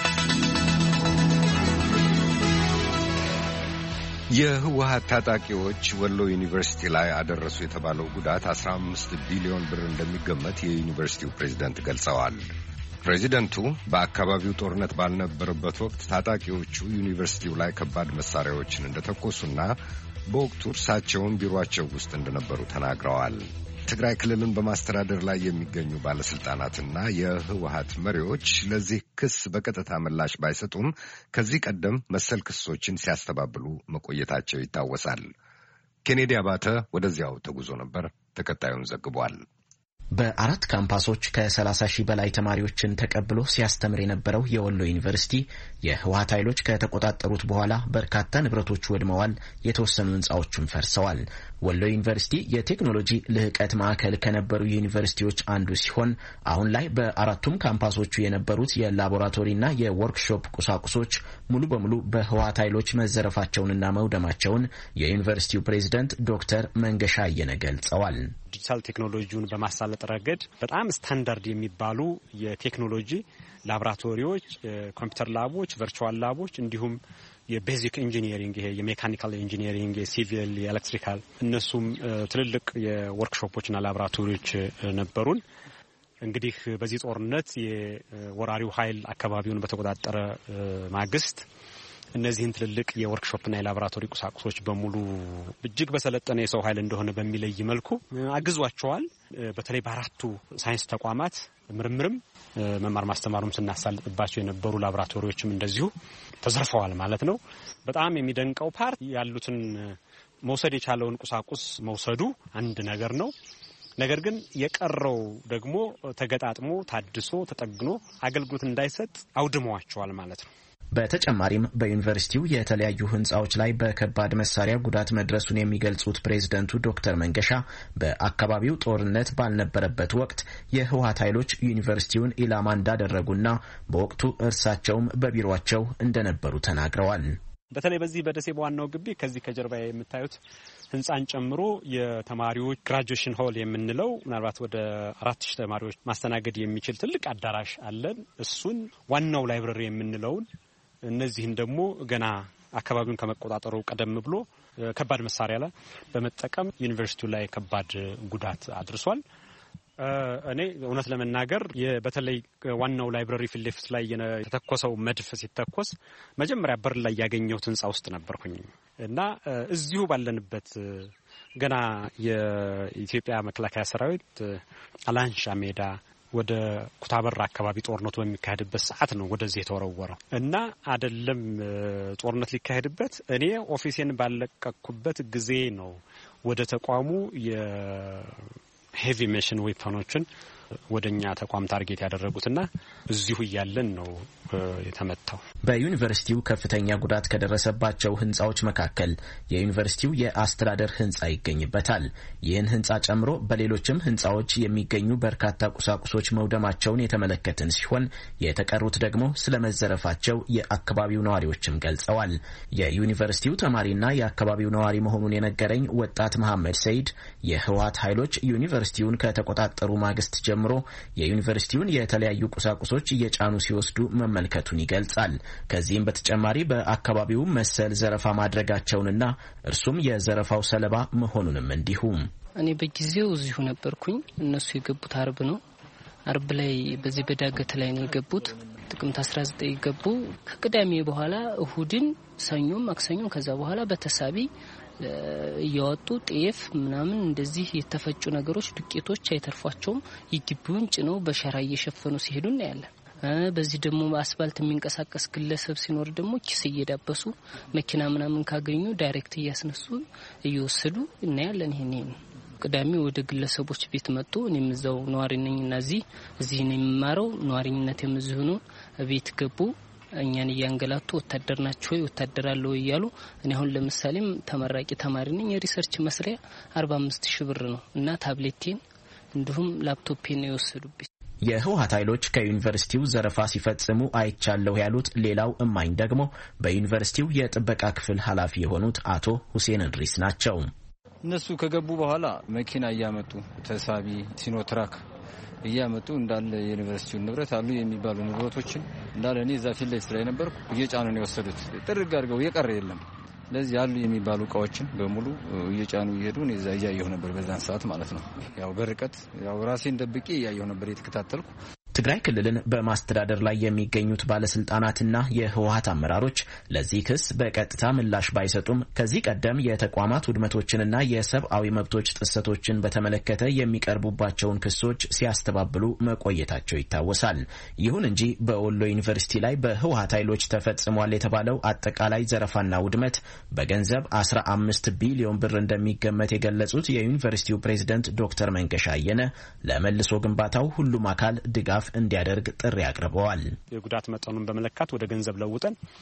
S1: የህወሓት ታጣቂዎች ወሎ ዩኒቨርሲቲ ላይ አደረሱ የተባለው ጉዳት አስራ አምስት ቢሊዮን ብር እንደሚገመት የዩኒቨርሲቲው ፕሬዝዳንት ገልጸዋል። ፕሬዚደንቱ በአካባቢው ጦርነት ባልነበረበት ወቅት ታጣቂዎቹ ዩኒቨርሲቲው ላይ ከባድ መሳሪያዎችን እንደተኮሱና በወቅቱ እርሳቸውን ቢሮአቸው ውስጥ እንደነበሩ ተናግረዋል። ትግራይ ክልልን በማስተዳደር ላይ የሚገኙ ባለስልጣናትና የህወሓት መሪዎች ለዚህ ክስ በቀጥታ ምላሽ ባይሰጡም ከዚህ ቀደም መሰል ክሶችን ሲያስተባብሉ መቆየታቸው ይታወሳል። ኬኔዲ አባተ ወደዚያው ተጉዞ ነበር፣ ተከታዩን ዘግቧል።
S19: በአራት ካምፓሶች ከሰላሳ ሺህ በላይ ተማሪዎችን ተቀብሎ ሲያስተምር የነበረው የወሎ ዩኒቨርሲቲ የህወሓት ኃይሎች ከተቆጣጠሩት በኋላ በርካታ ንብረቶች ወድመዋል፣ የተወሰኑ ህንጻዎችም ፈርሰዋል። ወሎ ዩኒቨርሲቲ የቴክኖሎጂ ልህቀት ማዕከል ከነበሩ ዩኒቨርሲቲዎች አንዱ ሲሆን አሁን ላይ በአራቱም ካምፓሶቹ የነበሩት የላቦራቶሪና የወርክሾፕ ቁሳቁሶች ሙሉ በሙሉ በህወሓት ኃይሎች መዘረፋቸውንና መውደማቸውን የዩኒቨርሲቲው ፕሬዝዳንት ዶክተር መንገሻ አየነ ገልጸዋል።
S20: ዲጂታል ቴክኖሎጂውን በማሳለጥ ረገድ በጣም ስታንዳርድ የሚባሉ የቴክኖሎጂ ላቦራቶሪዎች፣ ኮምፒውተር ላቦች፣ ቨርቹዋል ላቦች እንዲሁም የቤዚክ ኢንጂኒሪንግ ይሄ የሜካኒካል ኢንጂኒሪንግ፣ የሲቪል፣ የኤሌክትሪካል እነሱም ትልልቅ የወርክሾፖችና ላቦራቶሪዎች ነበሩን። እንግዲህ በዚህ ጦርነት የወራሪው ኃይል አካባቢውን በተቆጣጠረ ማግስት እነዚህን ትልልቅ የወርክሾፕና የላቦራቶሪ ቁሳቁሶች በሙሉ እጅግ በሰለጠነ የሰው ኃይል እንደሆነ በሚለይ መልኩ አግዟቸዋል። በተለይ በአራቱ ሳይንስ ተቋማት ምርምርም መማር ማስተማሩም ስናሳልጥባቸው የነበሩ ላቦራቶሪዎችም እንደዚሁ ተዘርፈዋል ማለት ነው። በጣም የሚደንቀው ፓርት ያሉትን መውሰድ የቻለውን ቁሳቁስ መውሰዱ አንድ ነገር ነው። ነገር ግን የቀረው ደግሞ ተገጣጥሞ ታድሶ ተጠግኖ አገልግሎት እንዳይሰጥ አውድመዋቸዋል ማለት ነው።
S19: በተጨማሪም በዩኒቨርሲቲው የተለያዩ ህንጻዎች ላይ በከባድ መሳሪያ ጉዳት መድረሱን የሚገልጹት ፕሬዝደንቱ ዶክተር መንገሻ በአካባቢው ጦርነት ባልነበረበት ወቅት የህወሓት ኃይሎች ዩኒቨርሲቲውን ኢላማ እንዳደረጉና በወቅቱ እርሳቸውም በቢሮአቸው እንደነበሩ ተናግረዋል።
S20: በተለይ በዚህ በደሴ በዋናው ግቢ ከዚህ ከጀርባ የምታዩት ህንጻን ጨምሮ የተማሪዎች ግራጁዌሽን ሆል የምንለው ምናልባት ወደ አራት ሺህ ተማሪዎች ማስተናገድ የሚችል ትልቅ አዳራሽ አለን። እሱን ዋናው ላይብረሪ የምንለውን እነዚህን ደግሞ ገና አካባቢውን ከመቆጣጠሩ ቀደም ብሎ ከባድ መሳሪያ ላይ በመጠቀም ዩኒቨርሲቲው ላይ ከባድ ጉዳት አድርሷል። እኔ እውነት ለመናገር በተለይ ዋናው ላይብረሪ ፊት ለፊት ላይ የተተኮሰው መድፍ ሲተኮስ መጀመሪያ በር ላይ ያገኘሁት ህንጻ ውስጥ ነበርኩኝ እና እዚሁ ባለንበት ገና የኢትዮጵያ መከላከያ ሰራዊት አላንሻ ሜዳ ወደ ኩታበር አካባቢ ጦርነቱ በሚካሄድበት ሰዓት ነው ወደዚህ የተወረወረው እና አይደለም ጦርነት ሊካሄድበት እኔ ኦፊሴን ባለቀኩበት ጊዜ ነው ወደ ተቋሙ የሄቪ መሽን ዌፐኖችን ወደኛ ተቋም ታርጌት ያደረጉትና እዚሁ እያለን ነው የተመታው።
S19: በዩኒቨርሲቲው ከፍተኛ ጉዳት ከደረሰባቸው ህንጻዎች መካከል የዩኒቨርሲቲው የአስተዳደር ህንጻ ይገኝበታል። ይህን ህንጻ ጨምሮ በሌሎችም ህንጻዎች የሚገኙ በርካታ ቁሳቁሶች መውደማቸውን የተመለከትን ሲሆን የተቀሩት ደግሞ ስለመዘረፋቸው የአካባቢው ነዋሪዎችም ገልጸዋል። የዩኒቨርሲቲው ተማሪና የአካባቢው ነዋሪ መሆኑን የነገረኝ ወጣት መሐመድ ሰይድ የህወሓት ኃይሎች ዩኒቨርሲቲውን ከተቆጣጠሩ ማግስት ጀምሮ የዩኒቨርሲቲውን የተለያዩ ቁሳቁሶች እየጫኑ ሲወስዱ መመልከቱን ይገልጻል። ከዚህም በተጨማሪ በአካባቢው መሰል ዘረፋ ማድረጋቸውንና እርሱም የዘረፋው ሰለባ መሆኑንም እንዲሁም
S21: እኔ በጊዜው እዚሁ ነበርኩኝ። እነሱ የገቡት አርብ ነው። አርብ ላይ በዚህ በዳገት ላይ ነው የገቡት። ጥቅምት አስራ ዘጠኝ ገቡ። ከቅዳሜ በኋላ እሁድን፣ ሰኞም፣ ማክሰኞም ከዛ በኋላ በተሳቢ እያወጡ ጤፍ ምናምን እንደዚህ የተፈጩ ነገሮች ዱቄቶች አይተርፏቸውም። ይግቡን ጭነው በሸራ እየሸፈኑ ሲሄዱ እናያለን። በዚህ ደግሞ አስፋልት የሚንቀሳቀስ ግለሰብ ሲኖር ደግሞ ኪስ እየዳበሱ መኪና ምናምን ካገኙ ዳይሬክት እያስነሱ እየወሰዱ እናያለን። ይሄን ይሄን ቅዳሜ ወደ ግለሰቦች ቤት መጡ። እኔም እዛው ነዋሪ ነኝና እዚህ እዚህ ነው የምማረው። ነዋሪነት የምዝሁ ነው። ቤት ገቡ። እኛን እያንገላቱ ወታደር ናቸው ወይ ወታደር አለው እያሉ እኔ አሁን ለምሳሌም ተመራቂ ተማሪ ነኝ። የሪሰርች መስሪያ አርባ አምስት ሺህ ብር ነው እና ታብሌቴን እንዲሁም ላፕቶፔን ነው የወሰዱብኝ።
S19: የህወሓት ኃይሎች ከዩኒቨርሲቲው ዘረፋ ሲፈጽሙ አይቻለሁ ያሉት ሌላው እማኝ ደግሞ በዩኒቨርሲቲው የጥበቃ ክፍል ኃላፊ የሆኑት አቶ ሁሴን እንድሪስ ናቸው።
S22: እነሱ ከገቡ በኋላ መኪና እያመጡ ተሳቢ ሲኖትራክ እያመጡ እንዳለ የዩኒቨርሲቲውን ንብረት አሉ የሚባሉ ንብረቶችን እንዳለ እኔ እዛ ፊት ላይ ስለነበርኩ እየጫኑ ነው የወሰዱት። ጥርግ አድርገው የቀረ የለም። ለዚህ ያሉ የሚባሉ እቃዎችን በሙሉ እየጫኑ እየሄዱ እኔ እዛ እያየሁ ነበር በዛን ሰዓት ማለት ነው። ያው በርቀት ያው ራሴን ደብቄ እያየሁ ነበር የተከታተልኩ።
S19: ትግራይ ክልልን በማስተዳደር ላይ የሚገኙት ባለስልጣናትና የህወሓት አመራሮች ለዚህ ክስ በቀጥታ ምላሽ ባይሰጡም ከዚህ ቀደም የተቋማት ውድመቶችንና የሰብአዊ መብቶች ጥሰቶችን በተመለከተ የሚቀርቡባቸውን ክሶች ሲያስተባብሉ መቆየታቸው ይታወሳል። ይሁን እንጂ በወሎ ዩኒቨርሲቲ ላይ በህወሓት ኃይሎች ተፈጽሟል የተባለው አጠቃላይ ዘረፋና ውድመት በገንዘብ አስራ አምስት ቢሊዮን ብር እንደሚገመት የገለጹት የዩኒቨርሲቲው ፕሬዝደንት ዶክተር መንገሻ አየነ ለመልሶ ግንባታው ሁሉም አካል ድጋፍ እንዲያደርግ ጥሪ አቅርበዋል።
S20: የጉዳት መጠኑን በመለካት ወደ ገንዘብ ለውጠን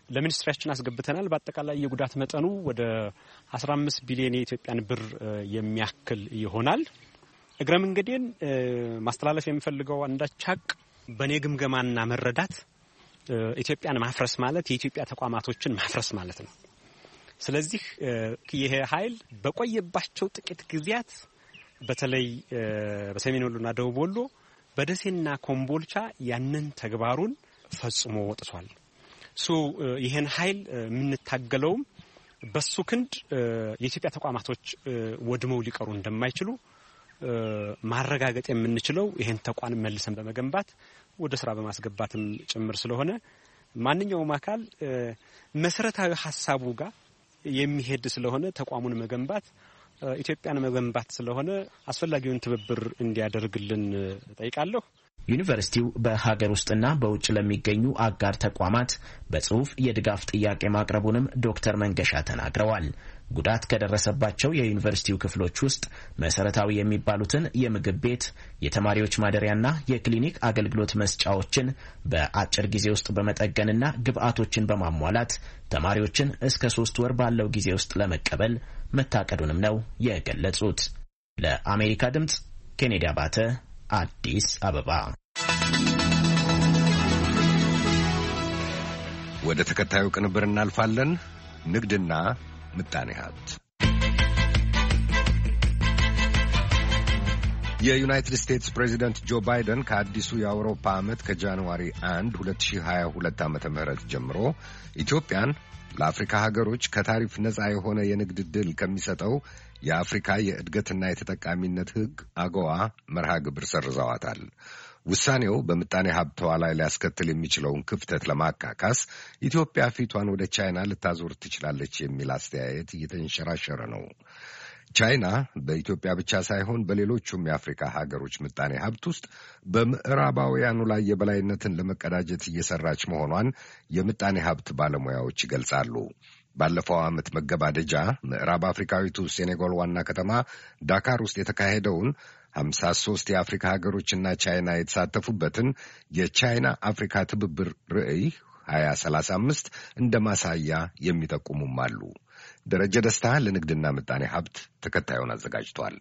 S20: ለሚኒስትሪያችን አስገብተናል። በአጠቃላይ የጉዳት መጠኑ ወደ አስራ አምስት ቢሊዮን የኢትዮጵያን ብር የሚያክል ይሆናል። እግረ መንገዴን ማስተላለፍ የሚፈልገው አንዳች ሀቅ በኔ ግምገማና መረዳት ኢትዮጵያን ማፍረስ ማለት የኢትዮጵያ ተቋማቶችን ማፍረስ ማለት ነው። ስለዚህ ይሄ ኃይል በቆየባቸው ጥቂት ጊዜያት በተለይ በሰሜን ወሎና ደቡብ ወሎ በደሴና ኮምቦልቻ ያንን ተግባሩን ፈጽሞ ወጥቷል። ሶ ይሄን ኃይል የምንታገለውም በሱ ክንድ የኢትዮጵያ ተቋማቶች ወድመው ሊቀሩ እንደማይችሉ ማረጋገጥ የምንችለው ይሄን ተቋም መልሰን በመገንባት ወደ ስራ በማስገባትም ጭምር ስለሆነ ማንኛውም አካል መሰረታዊ ሐሳቡ ጋር የሚሄድ ስለሆነ ተቋሙን መገንባት ኢትዮጵያን መገንባት ስለሆነ አስፈላጊውን ትብብር እንዲያደርግልን ጠይቃለሁ።
S19: ዩኒቨርሲቲው በሀገር ውስጥና በውጭ ለሚገኙ አጋር ተቋማት በጽሁፍ የድጋፍ ጥያቄ ማቅረቡንም ዶክተር መንገሻ ተናግረዋል። ጉዳት ከደረሰባቸው የዩኒቨርሲቲው ክፍሎች ውስጥ መሰረታዊ የሚባሉትን የምግብ ቤት፣ የተማሪዎች ማደሪያና የክሊኒክ አገልግሎት መስጫዎችን በአጭር ጊዜ ውስጥ በመጠገንና ግብአቶችን በማሟላት ተማሪዎችን እስከ ሶስት ወር ባለው ጊዜ ውስጥ ለመቀበል መታቀዱንም ነው የገለጹት። ለአሜሪካ ድምጽ ኬኔዲ አባተ አዲስ አበባ።
S1: ወደ ተከታዩ ቅንብር እናልፋለን። ንግድና ምጣኔ ሀብት። የዩናይትድ ስቴትስ ፕሬዚደንት ጆ ባይደን ከአዲሱ የአውሮፓ ዓመት ከጃንዋሪ አንድ ሁለት ሺህ ሀያ ሁለት ዓመተ ምህረት ጀምሮ ኢትዮጵያን ለአፍሪካ ሀገሮች ከታሪፍ ነጻ የሆነ የንግድ ዕድል ከሚሰጠው የአፍሪካ የእድገትና የተጠቃሚነት ሕግ አጎዋ መርሃ ግብር ሰርዘዋታል። ውሳኔው በምጣኔ ሀብቷ ላይ ሊያስከትል የሚችለውን ክፍተት ለማካካስ ኢትዮጵያ ፊቷን ወደ ቻይና ልታዞር ትችላለች የሚል አስተያየት እየተንሸራሸረ ነው። ቻይና በኢትዮጵያ ብቻ ሳይሆን በሌሎቹም የአፍሪካ ሀገሮች ምጣኔ ሀብት ውስጥ በምዕራባውያኑ ላይ የበላይነትን ለመቀዳጀት እየሰራች መሆኗን የምጣኔ ሀብት ባለሙያዎች ይገልጻሉ። ባለፈው ዓመት መገባደጃ ምዕራብ አፍሪካዊቱ ሴኔጋል ዋና ከተማ ዳካር ውስጥ የተካሄደውን ሀምሳ ሦስት የአፍሪካ ሀገሮችና ቻይና የተሳተፉበትን የቻይና አፍሪካ ትብብር ርዕይ ሀያ ሰላሳ አምስት እንደ ማሳያ የሚጠቁሙም አሉ። ደረጀ ደስታ ለንግድና ምጣኔ ሀብት ተከታዩን አዘጋጅቷል።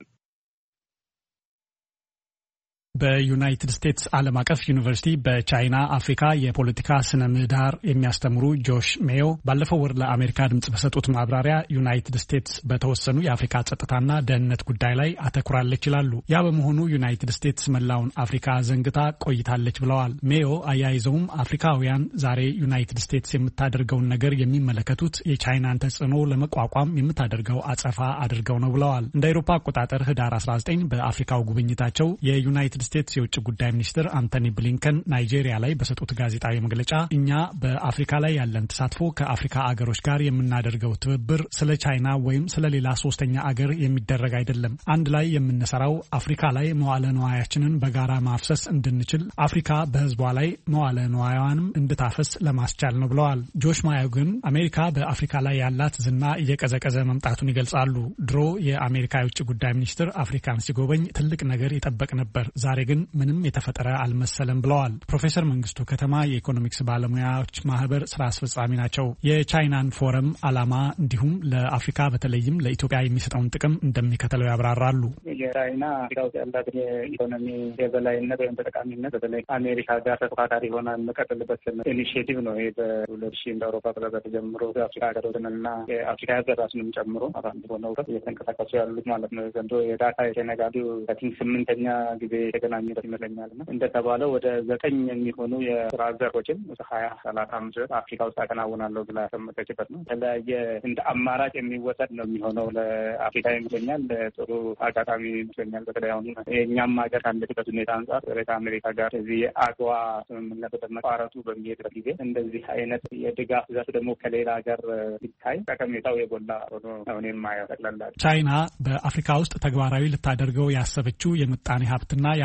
S3: በዩናይትድ ስቴትስ ዓለም አቀፍ ዩኒቨርሲቲ በቻይና አፍሪካ የፖለቲካ ስነ ምህዳር የሚያስተምሩ ጆሽ ሜዮ ባለፈው ወር ለአሜሪካ ድምጽ በሰጡት ማብራሪያ ዩናይትድ ስቴትስ በተወሰኑ የአፍሪካ ጸጥታና ደህንነት ጉዳይ ላይ አተኩራለች ይላሉ። ያ በመሆኑ ዩናይትድ ስቴትስ መላውን አፍሪካ ዘንግታ ቆይታለች ብለዋል። ሜዮ አያይዘውም አፍሪካውያን ዛሬ ዩናይትድ ስቴትስ የምታደርገውን ነገር የሚመለከቱት የቻይናን ተጽዕኖ ለመቋቋም የምታደርገው አጸፋ አድርገው ነው ብለዋል። እንደ አውሮፓ አቆጣጠር ህዳር አስራ ዘጠኝ በአፍሪካው ጉብኝታቸው የዩናይትድ ስቴትስ የውጭ ጉዳይ ሚኒስትር አንቶኒ ብሊንከን ናይጄሪያ ላይ በሰጡት ጋዜጣዊ መግለጫ እኛ በአፍሪካ ላይ ያለን ተሳትፎ ከአፍሪካ አገሮች ጋር የምናደርገው ትብብር ስለ ቻይና ወይም ስለ ሌላ ሶስተኛ አገር የሚደረግ አይደለም። አንድ ላይ የምንሰራው አፍሪካ ላይ መዋለ ንዋያችንን በጋራ ማፍሰስ እንድንችል፣ አፍሪካ በህዝቧ ላይ መዋለ ንዋያዋንም እንድታፈስ ለማስቻል ነው ብለዋል። ጆሽ ማዮ ግን አሜሪካ በአፍሪካ ላይ ያላት ዝና እየቀዘቀዘ መምጣቱን ይገልጻሉ። ድሮ የአሜሪካ የውጭ ጉዳይ ሚኒስትር አፍሪካን ሲጎበኝ ትልቅ ነገር ይጠበቅ ነበር። ዛሬ ግን ምንም የተፈጠረ አልመሰለም ብለዋል። ፕሮፌሰር መንግስቱ ከተማ የኢኮኖሚክስ ባለሙያዎች ማህበር ስራ አስፈጻሚ ናቸው። የቻይናን ፎረም ዓላማ እንዲሁም ለአፍሪካ በተለይም ለኢትዮጵያ የሚሰጠውን ጥቅም እንደሚከተለው ያብራራሉ።
S7: የቻይና አፍሪካ ውስጥ ያላትን የኢኮኖሚ የበላይነት ወይም ተጠቃሚነት በተለይ አሜሪካ ጋር ተፎካካሪ ሆና የምቀጥልበት ኢኒሽቲቭ ነው። ይህ በሁለት ሺህ እንደ አውሮፓ አቆጣጠር ጀምሮ የአፍሪካ ሀገሮችንና የአፍሪካ ህብረታችንም ጨምሮ አራት ሆነው እየተንቀሳቀሱ ያሉት ማለት ነው። ዘንድሮ የዳካ የሴኔጋሉ ቲንክ ስምንተኛ ጊዜ የተገናኙበት ይመስለኛል። እንደተባለው ወደ ዘጠኝ የሚሆኑ የስራ ዘርፎችን ሀያ ሰላሳ አምስት አፍሪካ ውስጥ አከናውናለሁ ብላ ያስቀመጠችበት ነው። የተለያየ እንደ አማራጭ የሚወሰድ ነው የሚሆነው ለአፍሪካ ይመስለኛል። ጥሩ አጋጣሚ ይመስለኛል። በተለይ አሁን የእኛም ሀገር ካለችበት ሁኔታ አንጻር ከአሜሪካ ጋር እዚህ የአድዋ ስምምነት ወደ መቋረጡ በሚሄድበት ጊዜ እንደዚህ አይነት የድጋፍ ዘርፍ ደግሞ ከሌላ ሀገር ሲታይ ጠቀሜታው የጎላ ሆኖ አሁን የማያጠቅላላ ቻይና
S3: በአፍሪካ ውስጥ ተግባራዊ ልታደርገው ያሰበችው የምጣኔ ሀብትና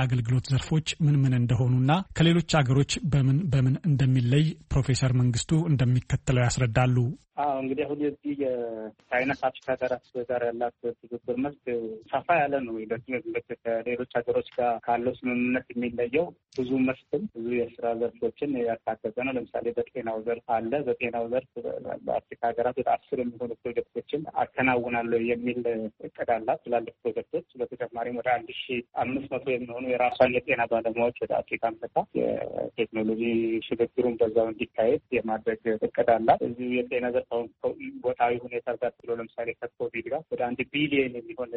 S3: የአገልግሎት ዘርፎች ምን ምን እንደሆኑና ከሌሎች አገሮች በምን በምን እንደሚለይ ፕሮፌሰር መንግስቱ እንደሚከተለው ያስረዳሉ።
S7: አዎ እንግዲህ አሁን የዚህ የቻይና ከአፍሪካ ሀገራት ጋር ያላት ትብብር መስክ ሰፋ ያለ ነው። ልክ ከሌሎች ሀገሮች ጋር ካለው ስምምነት የሚለየው ብዙ መስክም ብዙ የስራ ዘርፎችን ያካተተ ነው። ለምሳሌ በጤናው ዘርፍ አለ። በጤናው ዘርፍ በአፍሪካ ሀገራት ወደ አስር የሚሆኑ ፕሮጀክቶችን አከናውናለሁ የሚል እቅድ አላት፣ ትላልቅ ፕሮጀክቶች። በተጨማሪም ወደ አንድ ሺ አምስት መቶ የሚሆኑ የራሷን የጤና ባለሙያዎች ወደ አፍሪካ ምትካ የቴክኖሎጂ ሽግግሩን በዛው እንዲካሄድ የማድረግ እቅድ አላት። እዚሁ የጤና ዘርፍ አሁን ወቅታዊ ሁኔታ ጋር ብሎ ለምሳሌ ከኮቪድ ጋር ወደ አንድ ቢሊየን የሚሆን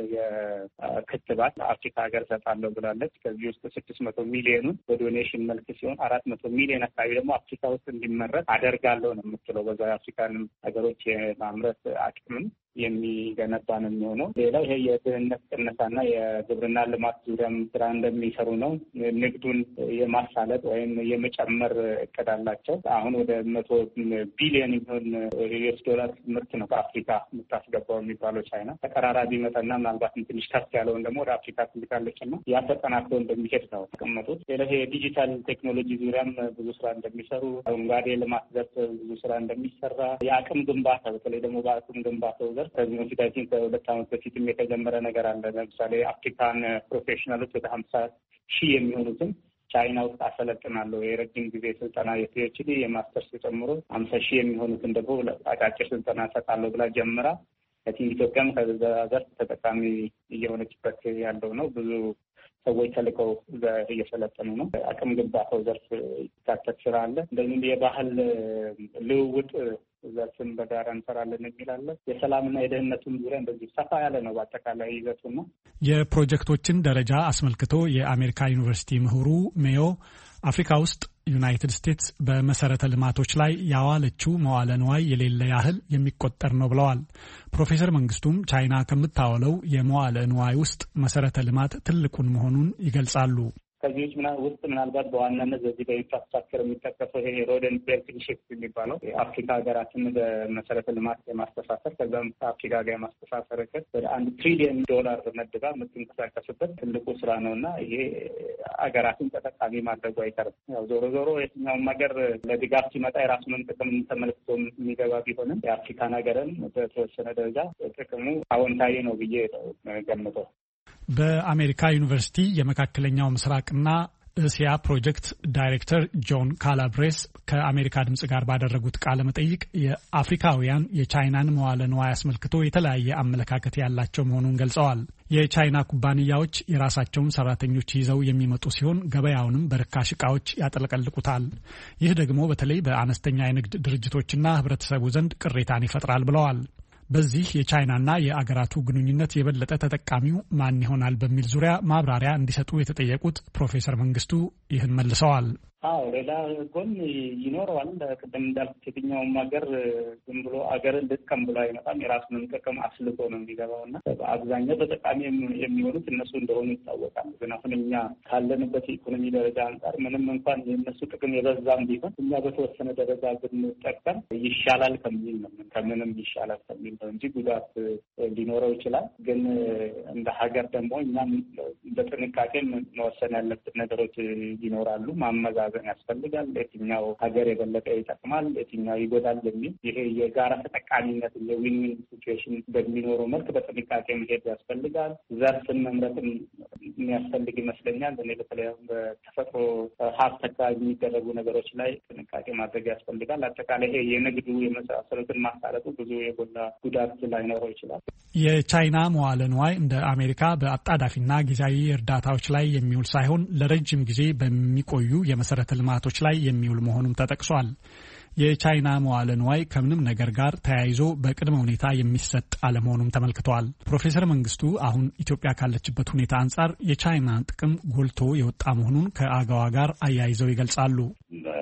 S7: የክትባት አፍሪካ ሀገር ሰጣለሁ ብላለች። ከዚህ ውስጥ ስድስት መቶ ሚሊዮኑን በዶኔሽን መልክ ሲሆን አራት መቶ ሚሊዮን አካባቢ ደግሞ አፍሪካ ውስጥ እንዲመረት አደርጋለሁ ነው የምትለው። በዛ የአፍሪካንም ሀገሮች የማምረት አቅምም የሚገነባ ነው የሚሆነው። ሌላው ይሄ የድህነት ቅነሳና የግብርና ልማት ዙሪያም ስራ እንደሚሰሩ ነው። ንግዱን የማሳለጥ ወይም የመጨመር እቅድ አላቸው። አሁን ወደ መቶ ቢሊዮን የሚሆን ዩኤስ ዶላር ምርት ነው ከአፍሪካ የምታስገባው የሚባለው ቻይና። ተቀራራቢ መጠንና ምናልባትም ትንሽ ከፍ ያለውን ደግሞ ወደ አፍሪካ ትልካለች እና ያ ተጠናክሮ እንደሚሄድ ነው ተቀመጡት። ሌላ ይሄ የዲጂታል ቴክኖሎጂ ዙሪያም ብዙ ስራ እንደሚሰሩ፣ አረንጓዴ ልማት ዘርፍ ብዙ ስራ እንደሚሰራ፣ የአቅም ግንባታ በተለይ ደግሞ በአቅም ግንባታው ከዚህ በፊት አይ ቲንክ ከሁለት ዓመት በፊትም የተጀመረ ነገር አለ። ለምሳሌ አፍሪካን ፕሮፌሽናሎች ወደ ሀምሳ ሺህ የሚሆኑትን ቻይና ውስጥ አሰለጥናለሁ የረጅም ጊዜ ስልጠና የፒኤችዲ የማስተርስ ጨምሮ ሀምሳ ሺህ የሚሆኑትን ደግሞ አጫጭር ስልጠና ሰጣለሁ ብላ ጀምራ አይ ቲንክ ኢትዮጵያም ከዛ ዘርፍ ተጠቃሚ እየሆነችበት ያለው ነው። ብዙ ሰዎች ተልከው እየሰለጠኑ ነው። አቅም ግንባታው ዘርፍ ይካተት ስራ አለ። እንደዚህም የባህል ልውውጥ ዘርፍን በጋራ እንሰራለን የሚላለን። የሰላምና የደህንነቱን ዙሪያ እንደዚህ ሰፋ ያለ ነው በአጠቃላይ ይዘቱና
S3: የፕሮጀክቶችን ደረጃ አስመልክቶ የአሜሪካ ዩኒቨርሲቲ ምሁሩ ሜዮ አፍሪካ ውስጥ ዩናይትድ ስቴትስ በመሰረተ ልማቶች ላይ ያዋለችው መዋለ ንዋይ የሌለ ያህል የሚቆጠር ነው ብለዋል። ፕሮፌሰር መንግስቱም ቻይና ከምታወለው የመዋለ ንዋይ ውስጥ መሰረተ ልማት ትልቁን መሆኑን ይገልጻሉ።
S7: ከዚህ ውስጥ ምናልባት በዋናነት በዚህ በኢንፍራስትራክቸር የሚጠቀሰው ይሄ ሮድ ኤንድ ቤልት ኢኒሼቲቭ የሚባለው የአፍሪካ ሀገራትን በመሰረተ ልማት የማስተሳሰር ከዛም ከአፍሪካ ጋር የማስተሳሰር እቅድ ወደ አንድ ትሪሊየን ዶላር መድባ የምትንቀሳቀስበት ትልቁ ስራ ነው እና ይሄ ሀገራትን ተጠቃሚ ማድረጉ አይቀርም። ያው ዞሮ ዞሮ የትኛውም ሀገር ለድጋፍ ሲመጣ የራሱን ጥቅም ተመልክቶ የሚገባ ቢሆንም የአፍሪካን ሀገርን በተወሰነ ደረጃ ጥቅሙ አዎንታዊ ነው ብዬ ገምተው።
S3: በአሜሪካ ዩኒቨርሲቲ የመካከለኛው ምስራቅና እስያ ፕሮጀክት ዳይሬክተር ጆን ካላብሬስ ከአሜሪካ ድምጽ ጋር ባደረጉት ቃለ መጠይቅ የአፍሪካውያን የቻይናን መዋለ ንዋይ አስመልክቶ የተለያየ አመለካከት ያላቸው መሆኑን ገልጸዋል። የቻይና ኩባንያዎች የራሳቸውን ሰራተኞች ይዘው የሚመጡ ሲሆን ገበያውንም በርካሽ ዕቃዎች ያጠለቀልቁታል። ይህ ደግሞ በተለይ በአነስተኛ የንግድ ድርጅቶችና ህብረተሰቡ ዘንድ ቅሬታን ይፈጥራል ብለዋል። በዚህ የቻይናና የአገራቱ ግንኙነት የበለጠ ተጠቃሚው ማን ይሆናል በሚል ዙሪያ ማብራሪያ እንዲሰጡ የተጠየቁት ፕሮፌሰር መንግስቱ ይህን መልሰዋል።
S7: አዎ ሌላ ጎን ይኖረዋል። ቅድም እንዳልኩት የትኛውም ሀገር ዝም ብሎ አገርን ልጥቀም ብሎ አይመጣም። የራሱን ጥቅም አስልቶ ነው የሚገባው እና በአብዛኛው ተጠቃሚ የሚሆኑት እነሱ እንደሆኑ ይታወቃል። ግን አሁን እኛ ካለንበት የኢኮኖሚ ደረጃ አንጻር ምንም እንኳን የእነሱ ጥቅም የበዛም ቢሆን እኛ በተወሰነ ደረጃ ብንጠቀም ይሻላል ከሚል ነው ከምንም ይሻላል ከሚል ነው እንጂ ጉዳት ሊኖረው ይችላል። ግን እንደ ሀገር ደግሞ እኛም በጥንቃቄ መወሰን ያለብን ነገሮች ይኖራሉ። ማመዛ ያስፈልጋል። የትኛው ሀገር የበለጠ ይጠቅማል፣ የትኛው ይጎዳል የሚል ይሄ የጋራ ተጠቃሚነት የዊን ዊን ሲቹዌሽን በሚኖረው መልክ በጥንቃቄ መሄድ ያስፈልጋል። ዘርፍን መምረጥም የሚያስፈልግ ይመስለኛል። እኔ በተለይ በተፈጥሮ ሀብት አካባቢ የሚደረጉ ነገሮች ላይ ጥንቃቄ ማድረግ ያስፈልጋል። አጠቃላይ ይሄ የንግዱ የመሳሰሉትን ማሳለጡ ብዙ የጎላ ጉዳት ላይኖረው ይችላል።
S3: የቻይና መዋለ ንዋይ እንደ አሜሪካ በአጣዳፊና ጊዜያዊ እርዳታዎች ላይ የሚውል ሳይሆን ለረጅም ጊዜ በሚቆዩ የመሰረተ ልማቶች ላይ የሚውል መሆኑም ተጠቅሷል። የቻይና መዋለ ንዋይ ከምንም ነገር ጋር ተያይዞ በቅድመ ሁኔታ የሚሰጥ አለመሆኑም ተመልክተዋል። ፕሮፌሰር መንግስቱ አሁን ኢትዮጵያ ካለችበት ሁኔታ አንጻር የቻይና ጥቅም ጎልቶ የወጣ መሆኑን ከአገዋ ጋር አያይዘው ይገልጻሉ።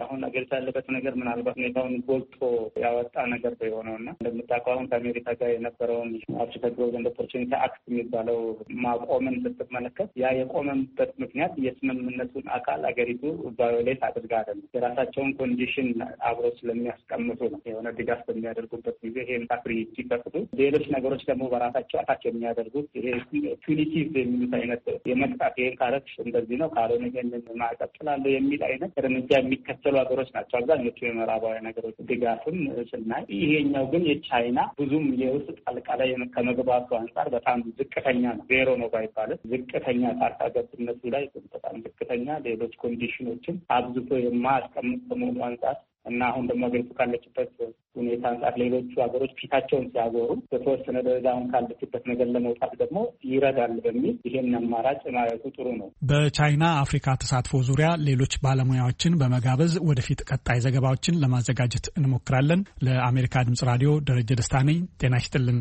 S7: አሁን አገሪቱ ያለበት ነገር ምናልባት ሁኔታውን ጎልቶ ያወጣ ነገር በሆነውና እንደምታውቀው አሁን ከአሜሪካ ጋር የነበረውን አፍሪካ ግሮዝ ኤንድ ኦፖርቹኒቲ አክት የሚባለው ማቆምን ስትመለከት ያ የቆመበት ምክንያት የስምምነቱን አካል አገሪቱ ቫዮሌት አድርጋ አይደለም፣ የራሳቸውን ኮንዲሽን አብሮ ስለሚያስቀምጡ ነው። የሆነ ድጋፍ በሚያደርጉበት ጊዜ ይሄን ታፍሪ ሲፈቅዱ፣ ሌሎች ነገሮች ደግሞ በራሳቸው አታች የሚያደርጉት ይሄ ፒዩኒቲቭ የሚሉት አይነት የመቅጣት ይሄን ካረች እንደዚህ ነው ካልሆነ ይሄንን ማዕቀብ ጥላለሁ የሚል አይነት እርምጃ የሚከተሉ ሀገሮች ናቸው አብዛኞቹ የምዕራባውያን ሀገሮች። ድጋፍም ስናይ ይሄኛው ግን የቻይና ብዙም የውስጥ ጣልቃ ላይ ከመግባቱ አንጻር በጣም ዝቅተኛ ነው። ዜሮ ነው ባይባልም ዝቅተኛ ጣልቃ ገብነቱ ላይ በጣም ዝቅተኛ፣ ሌሎች ኮንዲሽኖችን አብዝቶ የማያስቀምጥ ከመሆኑ አንጻር እና አሁን ደግሞ ሀገሪቱ ካለችበት ሁኔታ አንጻር ሌሎቹ ሀገሮች ፊታቸውን ሲያዞሩ በተወሰነ ደረጃ አሁን ካለችበት ነገር ለመውጣት ደግሞ ይረዳል በሚል ይሄን አማራጭ ማየቱ ጥሩ ነው።
S3: በቻይና አፍሪካ ተሳትፎ ዙሪያ ሌሎች ባለሙያዎችን በመጋበዝ ወደፊት ቀጣይ ዘገባዎችን ለማዘጋጀት እንሞክራለን። ለአሜሪካ ድምጽ ራዲዮ ደረጀ ደስታ ነኝ። ጤና ይስጥልን።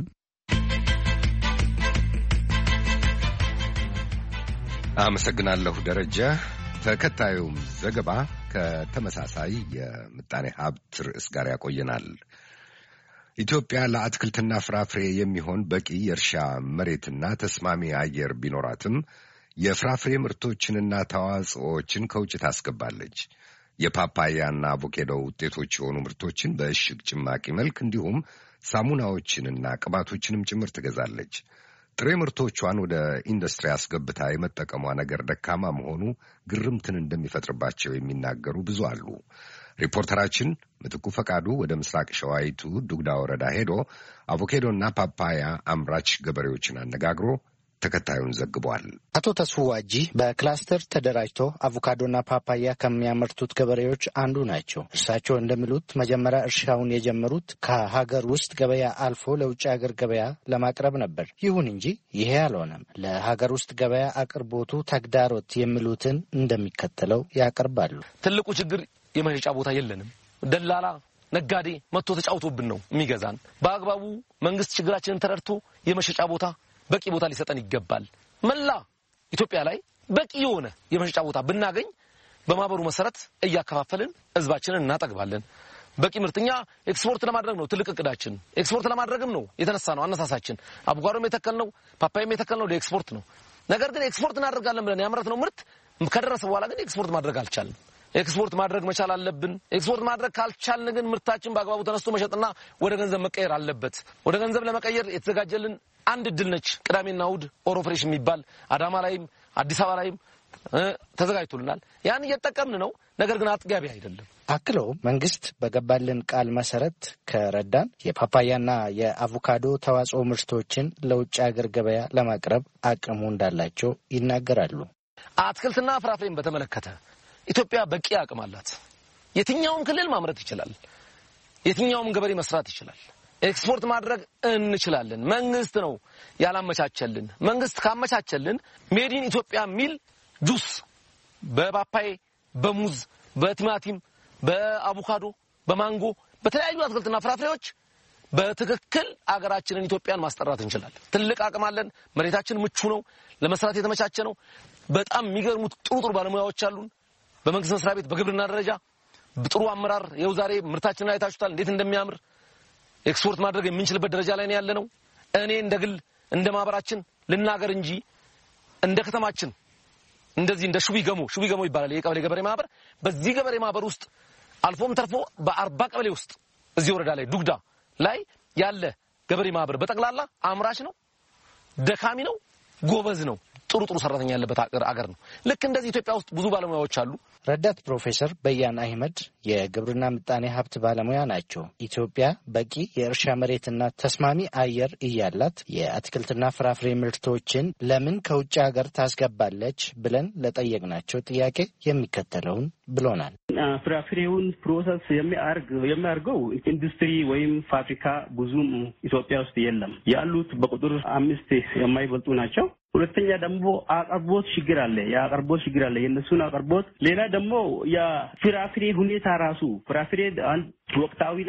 S1: አመሰግናለሁ ደረጀ። ተከታዩም ዘገባ ከተመሳሳይ የምጣኔ ሀብት ርዕስ ጋር ያቆየናል። ኢትዮጵያ ለአትክልትና ፍራፍሬ የሚሆን በቂ የእርሻ መሬትና ተስማሚ አየር ቢኖራትም የፍራፍሬ ምርቶችንና ተዋጽኦዎችን ከውጭ ታስገባለች። የፓፓያና አቮካዶ ውጤቶች የሆኑ ምርቶችን በእሽግ ጭማቂ መልክ እንዲሁም ሳሙናዎችንና ቅባቶችንም ጭምር ትገዛለች። ጥሬ ምርቶቿን ወደ ኢንዱስትሪ አስገብታ የመጠቀሟ ነገር ደካማ መሆኑ ግርምትን እንደሚፈጥርባቸው የሚናገሩ ብዙ አሉ። ሪፖርተራችን ምትኩ ፈቃዱ ወደ ምስራቅ ሸዋይቱ ዱግዳ ወረዳ ሄዶ አቮካዶና ፓፓያ አምራች ገበሬዎችን አነጋግሮ ተከታዩን ዘግቧል።
S6: አቶ ተስፉ ዋጂ በክላስተር ተደራጅቶ አቮካዶና ፓፓያ ከሚያመርቱት ገበሬዎች አንዱ ናቸው። እርሳቸው እንደሚሉት መጀመሪያ እርሻውን የጀመሩት ከሀገር ውስጥ ገበያ አልፎ ለውጭ ሀገር ገበያ ለማቅረብ ነበር። ይሁን እንጂ ይሄ አልሆነም። ለሀገር ውስጥ ገበያ አቅርቦቱ ተግዳሮት የሚሉትን እንደሚከተለው ያቀርባሉ።
S8: ትልቁ ችግር የመሸጫ ቦታ የለንም። ደላላ ነጋዴ መጥቶ ተጫውቶብን ነው የሚገዛን። በአግባቡ መንግስት ችግራችንን ተረድቶ የመሸጫ ቦታ በቂ ቦታ ሊሰጠን ይገባል። መላ ኢትዮጵያ ላይ በቂ የሆነ የመሸጫ ቦታ ብናገኝ በማህበሩ መሰረት እያከፋፈልን ህዝባችንን እናጠግባለን። በቂ ምርትኛ ኤክስፖርት ለማድረግ ነው ትልቅ እቅዳችን። ኤክስፖርት ለማድረግም ነው የተነሳ ነው አነሳሳችን። አቮካዶም የተከልነው ፓፓያም የተከልነው ለኤክስፖርት ነው። ነገር ግን ኤክስፖርት እናደርጋለን ብለን ያመረትነው ምርት ከደረሰ በኋላ ግን ኤክስፖርት ማድረግ አልቻልንም። ኤክስፖርት ማድረግ መቻል አለብን። ኤክስፖርት ማድረግ ካልቻልን ግን ምርታችን በአግባቡ ተነስቶ መሸጥና ወደ ገንዘብ መቀየር አለበት። ወደ ገንዘብ ለመቀየር የተዘጋጀልን አንድ እድል ነች። ቅዳሜና እሑድ ኦር ኦፕሬሽን የሚባል አዳማ ላይም አዲስ አበባ ላይም ተዘጋጅቶልናል። ያን እየተጠቀምን ነው። ነገር ግን አጥጋቢ አይደለም።
S6: አክለው መንግስት በገባልን ቃል መሰረት ከረዳን የፓፓያና የአቮካዶ ተዋጽኦ ምርቶችን ለውጭ ሀገር ገበያ ለማቅረብ አቅሙ እንዳላቸው ይናገራሉ።
S8: አትክልትና ፍራፍሬን በተመለከተ ኢትዮጵያ በቂ አቅም አላት። የትኛውም ክልል ማምረት ይችላል። የትኛውም ገበሬ መስራት ይችላል። ኤክስፖርት ማድረግ እንችላለን። መንግስት ነው ያላመቻቸልን። መንግስት ካመቻቸልን ሜዲን ኢትዮጵያ ሚል ጁስ በፓፓያ፣ በሙዝ፣ በቲማቲም፣ በአቮካዶ፣ በማንጎ፣ በተለያዩ አትክልትና ፍራፍሬዎች በትክክል አገራችንን ኢትዮጵያን ማስጠራት እንችላለን። ትልቅ አቅም አለን። መሬታችን ምቹ ነው። ለመስራት የተመቻቸ ነው። በጣም የሚገርሙት ጥሩ ጥሩ ባለሙያዎች አሉን። በመንግስት መስሪያ ቤት በግብርና ደረጃ ጥሩ አመራር። ይኸው ዛሬ ምርታችንን አይታችሁታል እንዴት እንደሚያምር። ኤክስፖርት ማድረግ የምንችልበት ደረጃ ላይ ነው ያለነው። እኔ እንደግል እንደ ማህበራችን ልናገር እንጂ እንደ ከተማችን እንደዚህ እንደ ሹቢ ገሞ ሹቢ ገሞ ይባላል የቀበሌ ገበሬ ማህበር። በዚህ ገበሬ ማህበር ውስጥ አልፎም ተርፎ በአርባ ቀበሌ ውስጥ እዚህ ወረዳ ላይ ዱግዳ ላይ ያለ ገበሬ ማህበር በጠቅላላ አምራች ነው፣ ደካሚ ነው፣ ጎበዝ ነው። ጥሩ ጥሩ ሰራተኛ ያለበት አገር ነው። ልክ እንደዚህ ኢትዮጵያ ውስጥ ብዙ ባለሙያዎች አሉ።
S6: ረዳት ፕሮፌሰር በያን አህመድ የግብርና ምጣኔ ሀብት ባለሙያ ናቸው። ኢትዮጵያ በቂ የእርሻ መሬትና ተስማሚ አየር እያላት የአትክልትና ፍራፍሬ ምርቶችን ለምን ከውጭ ሀገር ታስገባለች ብለን ለጠየቅናቸው ጥያቄ የሚከተለውን ብሎናል።
S23: ፍራፍሬውን ፕሮሰስ የሚያርግ የሚያርገው ኢንዱስትሪ ወይም ፋብሪካ ብዙም ኢትዮጵያ ውስጥ የለም። ያሉት በቁጥር አምስት የማይበልጡ ናቸው። ሁለተኛ ደግሞ አቅርቦት ችግር አለ። የአቅርቦት ችግር አለ። የነሱን አቅርቦት ሌላ ደግሞ የፍራፍሬ ሁኔታ ራሱ ፍራፍሬ አንድ ወቅታዊ ነው።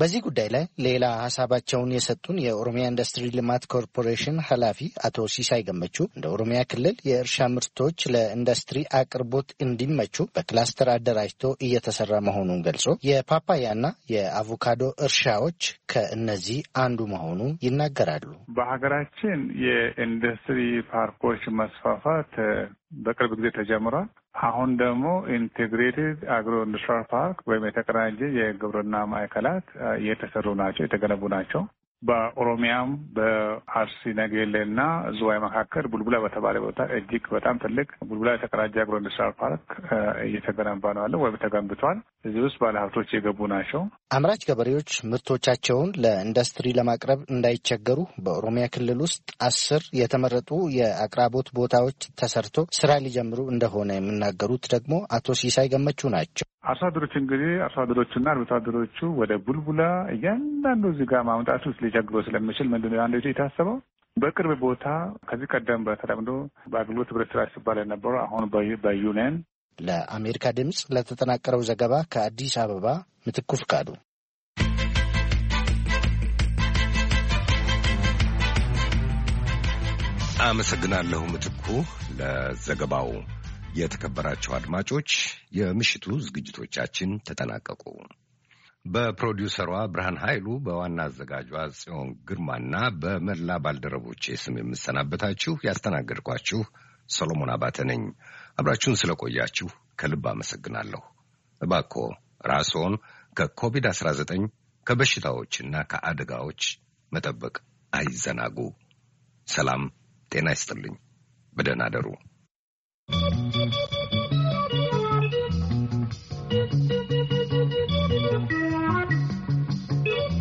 S6: በዚህ ጉዳይ ላይ ሌላ ሀሳባቸውን የሰጡን የኦሮሚያ ኢንዱስትሪ ልማት ኮርፖሬሽን ኃላፊ አቶ ሲሳይ ገመቹ እንደ ኦሮሚያ ክልል የእርሻ ምርቶች ለኢንዱስትሪ አቅርቦት እንዲመቹ በክላስተር አደራጅቶ እየተሰራ መሆኑን ገልጾ የፓፓያና የአቮካዶ እርሻዎች ከእነዚህ አንዱ መሆኑን ይናገራሉ።
S2: በሀገራችን የኢንዱስትሪ ፓርኮች መስፋፋት በቅርብ ጊዜ ተጀምሯል። አሁን ደግሞ ኢንቴግሬትድ አግሮ ኢንዱስትሪያል ፓርክ ወይም የተቀናጀ የግብርና ማዕከላት እየተሰሩ ናቸው፣ የተገነቡ ናቸው። በኦሮሚያም በአርሲ ነገሌና ዝዋይ መካከል ቡልቡላ በተባለ ቦታ እጅግ በጣም ትልቅ ቡልቡላ የተቀናጀ አግሮ ኢንዱስትሪያል ፓርክ እየተገነባ ነው ያለው ወይም ተገንብቷል። እዚህ ውስጥ ባለሀብቶች የገቡ ናቸው።
S6: አምራች ገበሬዎች ምርቶቻቸውን ለኢንዱስትሪ ለማቅረብ እንዳይቸገሩ በኦሮሚያ ክልል ውስጥ አስር የተመረጡ የአቅራቦት ቦታዎች ተሰርቶ ስራ ሊጀምሩ እንደሆነ የሚናገሩት ደግሞ አቶ ሲሳይ ገመቹ ናቸው።
S2: አርሶ አደሮች እንግዲህ አርሶ አደሮቹና አርብቶ አደሮቹ ወደ ቡልቡላ እያንዳንዱ እዚህ ጋር ማምጣት ውስጥ ሊቸግሮ ስለሚችል ምንድን ነው አንዱ የታሰበው በቅርብ ቦታ ከዚህ ቀደም በተለምዶ በአገልግሎት ህብረት ስራ ሲባል የነበረው አሁን በዩኒየን።
S6: ለአሜሪካ ድምፅ ለተጠናቀረው ዘገባ ከአዲስ አበባ ምትኩ ፍቃዱ።
S1: አመሰግናለሁ ምትኩ ለዘገባው። የተከበራቸው አድማጮች የምሽቱ ዝግጅቶቻችን ተጠናቀቁ። በፕሮዲውሰሯ ብርሃን ኃይሉ፣ በዋና አዘጋጇ ጽዮን ግርማና በመላ ባልደረቦቼ ስም የምሰናበታችሁ ያስተናገድኳችሁ ሰሎሞን አባተ ነኝ። አብራችሁን ስለቆያችሁ ከልብ አመሰግናለሁ። እባክዎ ራስዎን ከኮቪድ አስራ ዘጠኝ ከበሽታዎችና ከአደጋዎች መጠበቅ አይዘናጉ። ሰላም ጤና ይስጥልኝ። በደህና አደሩ።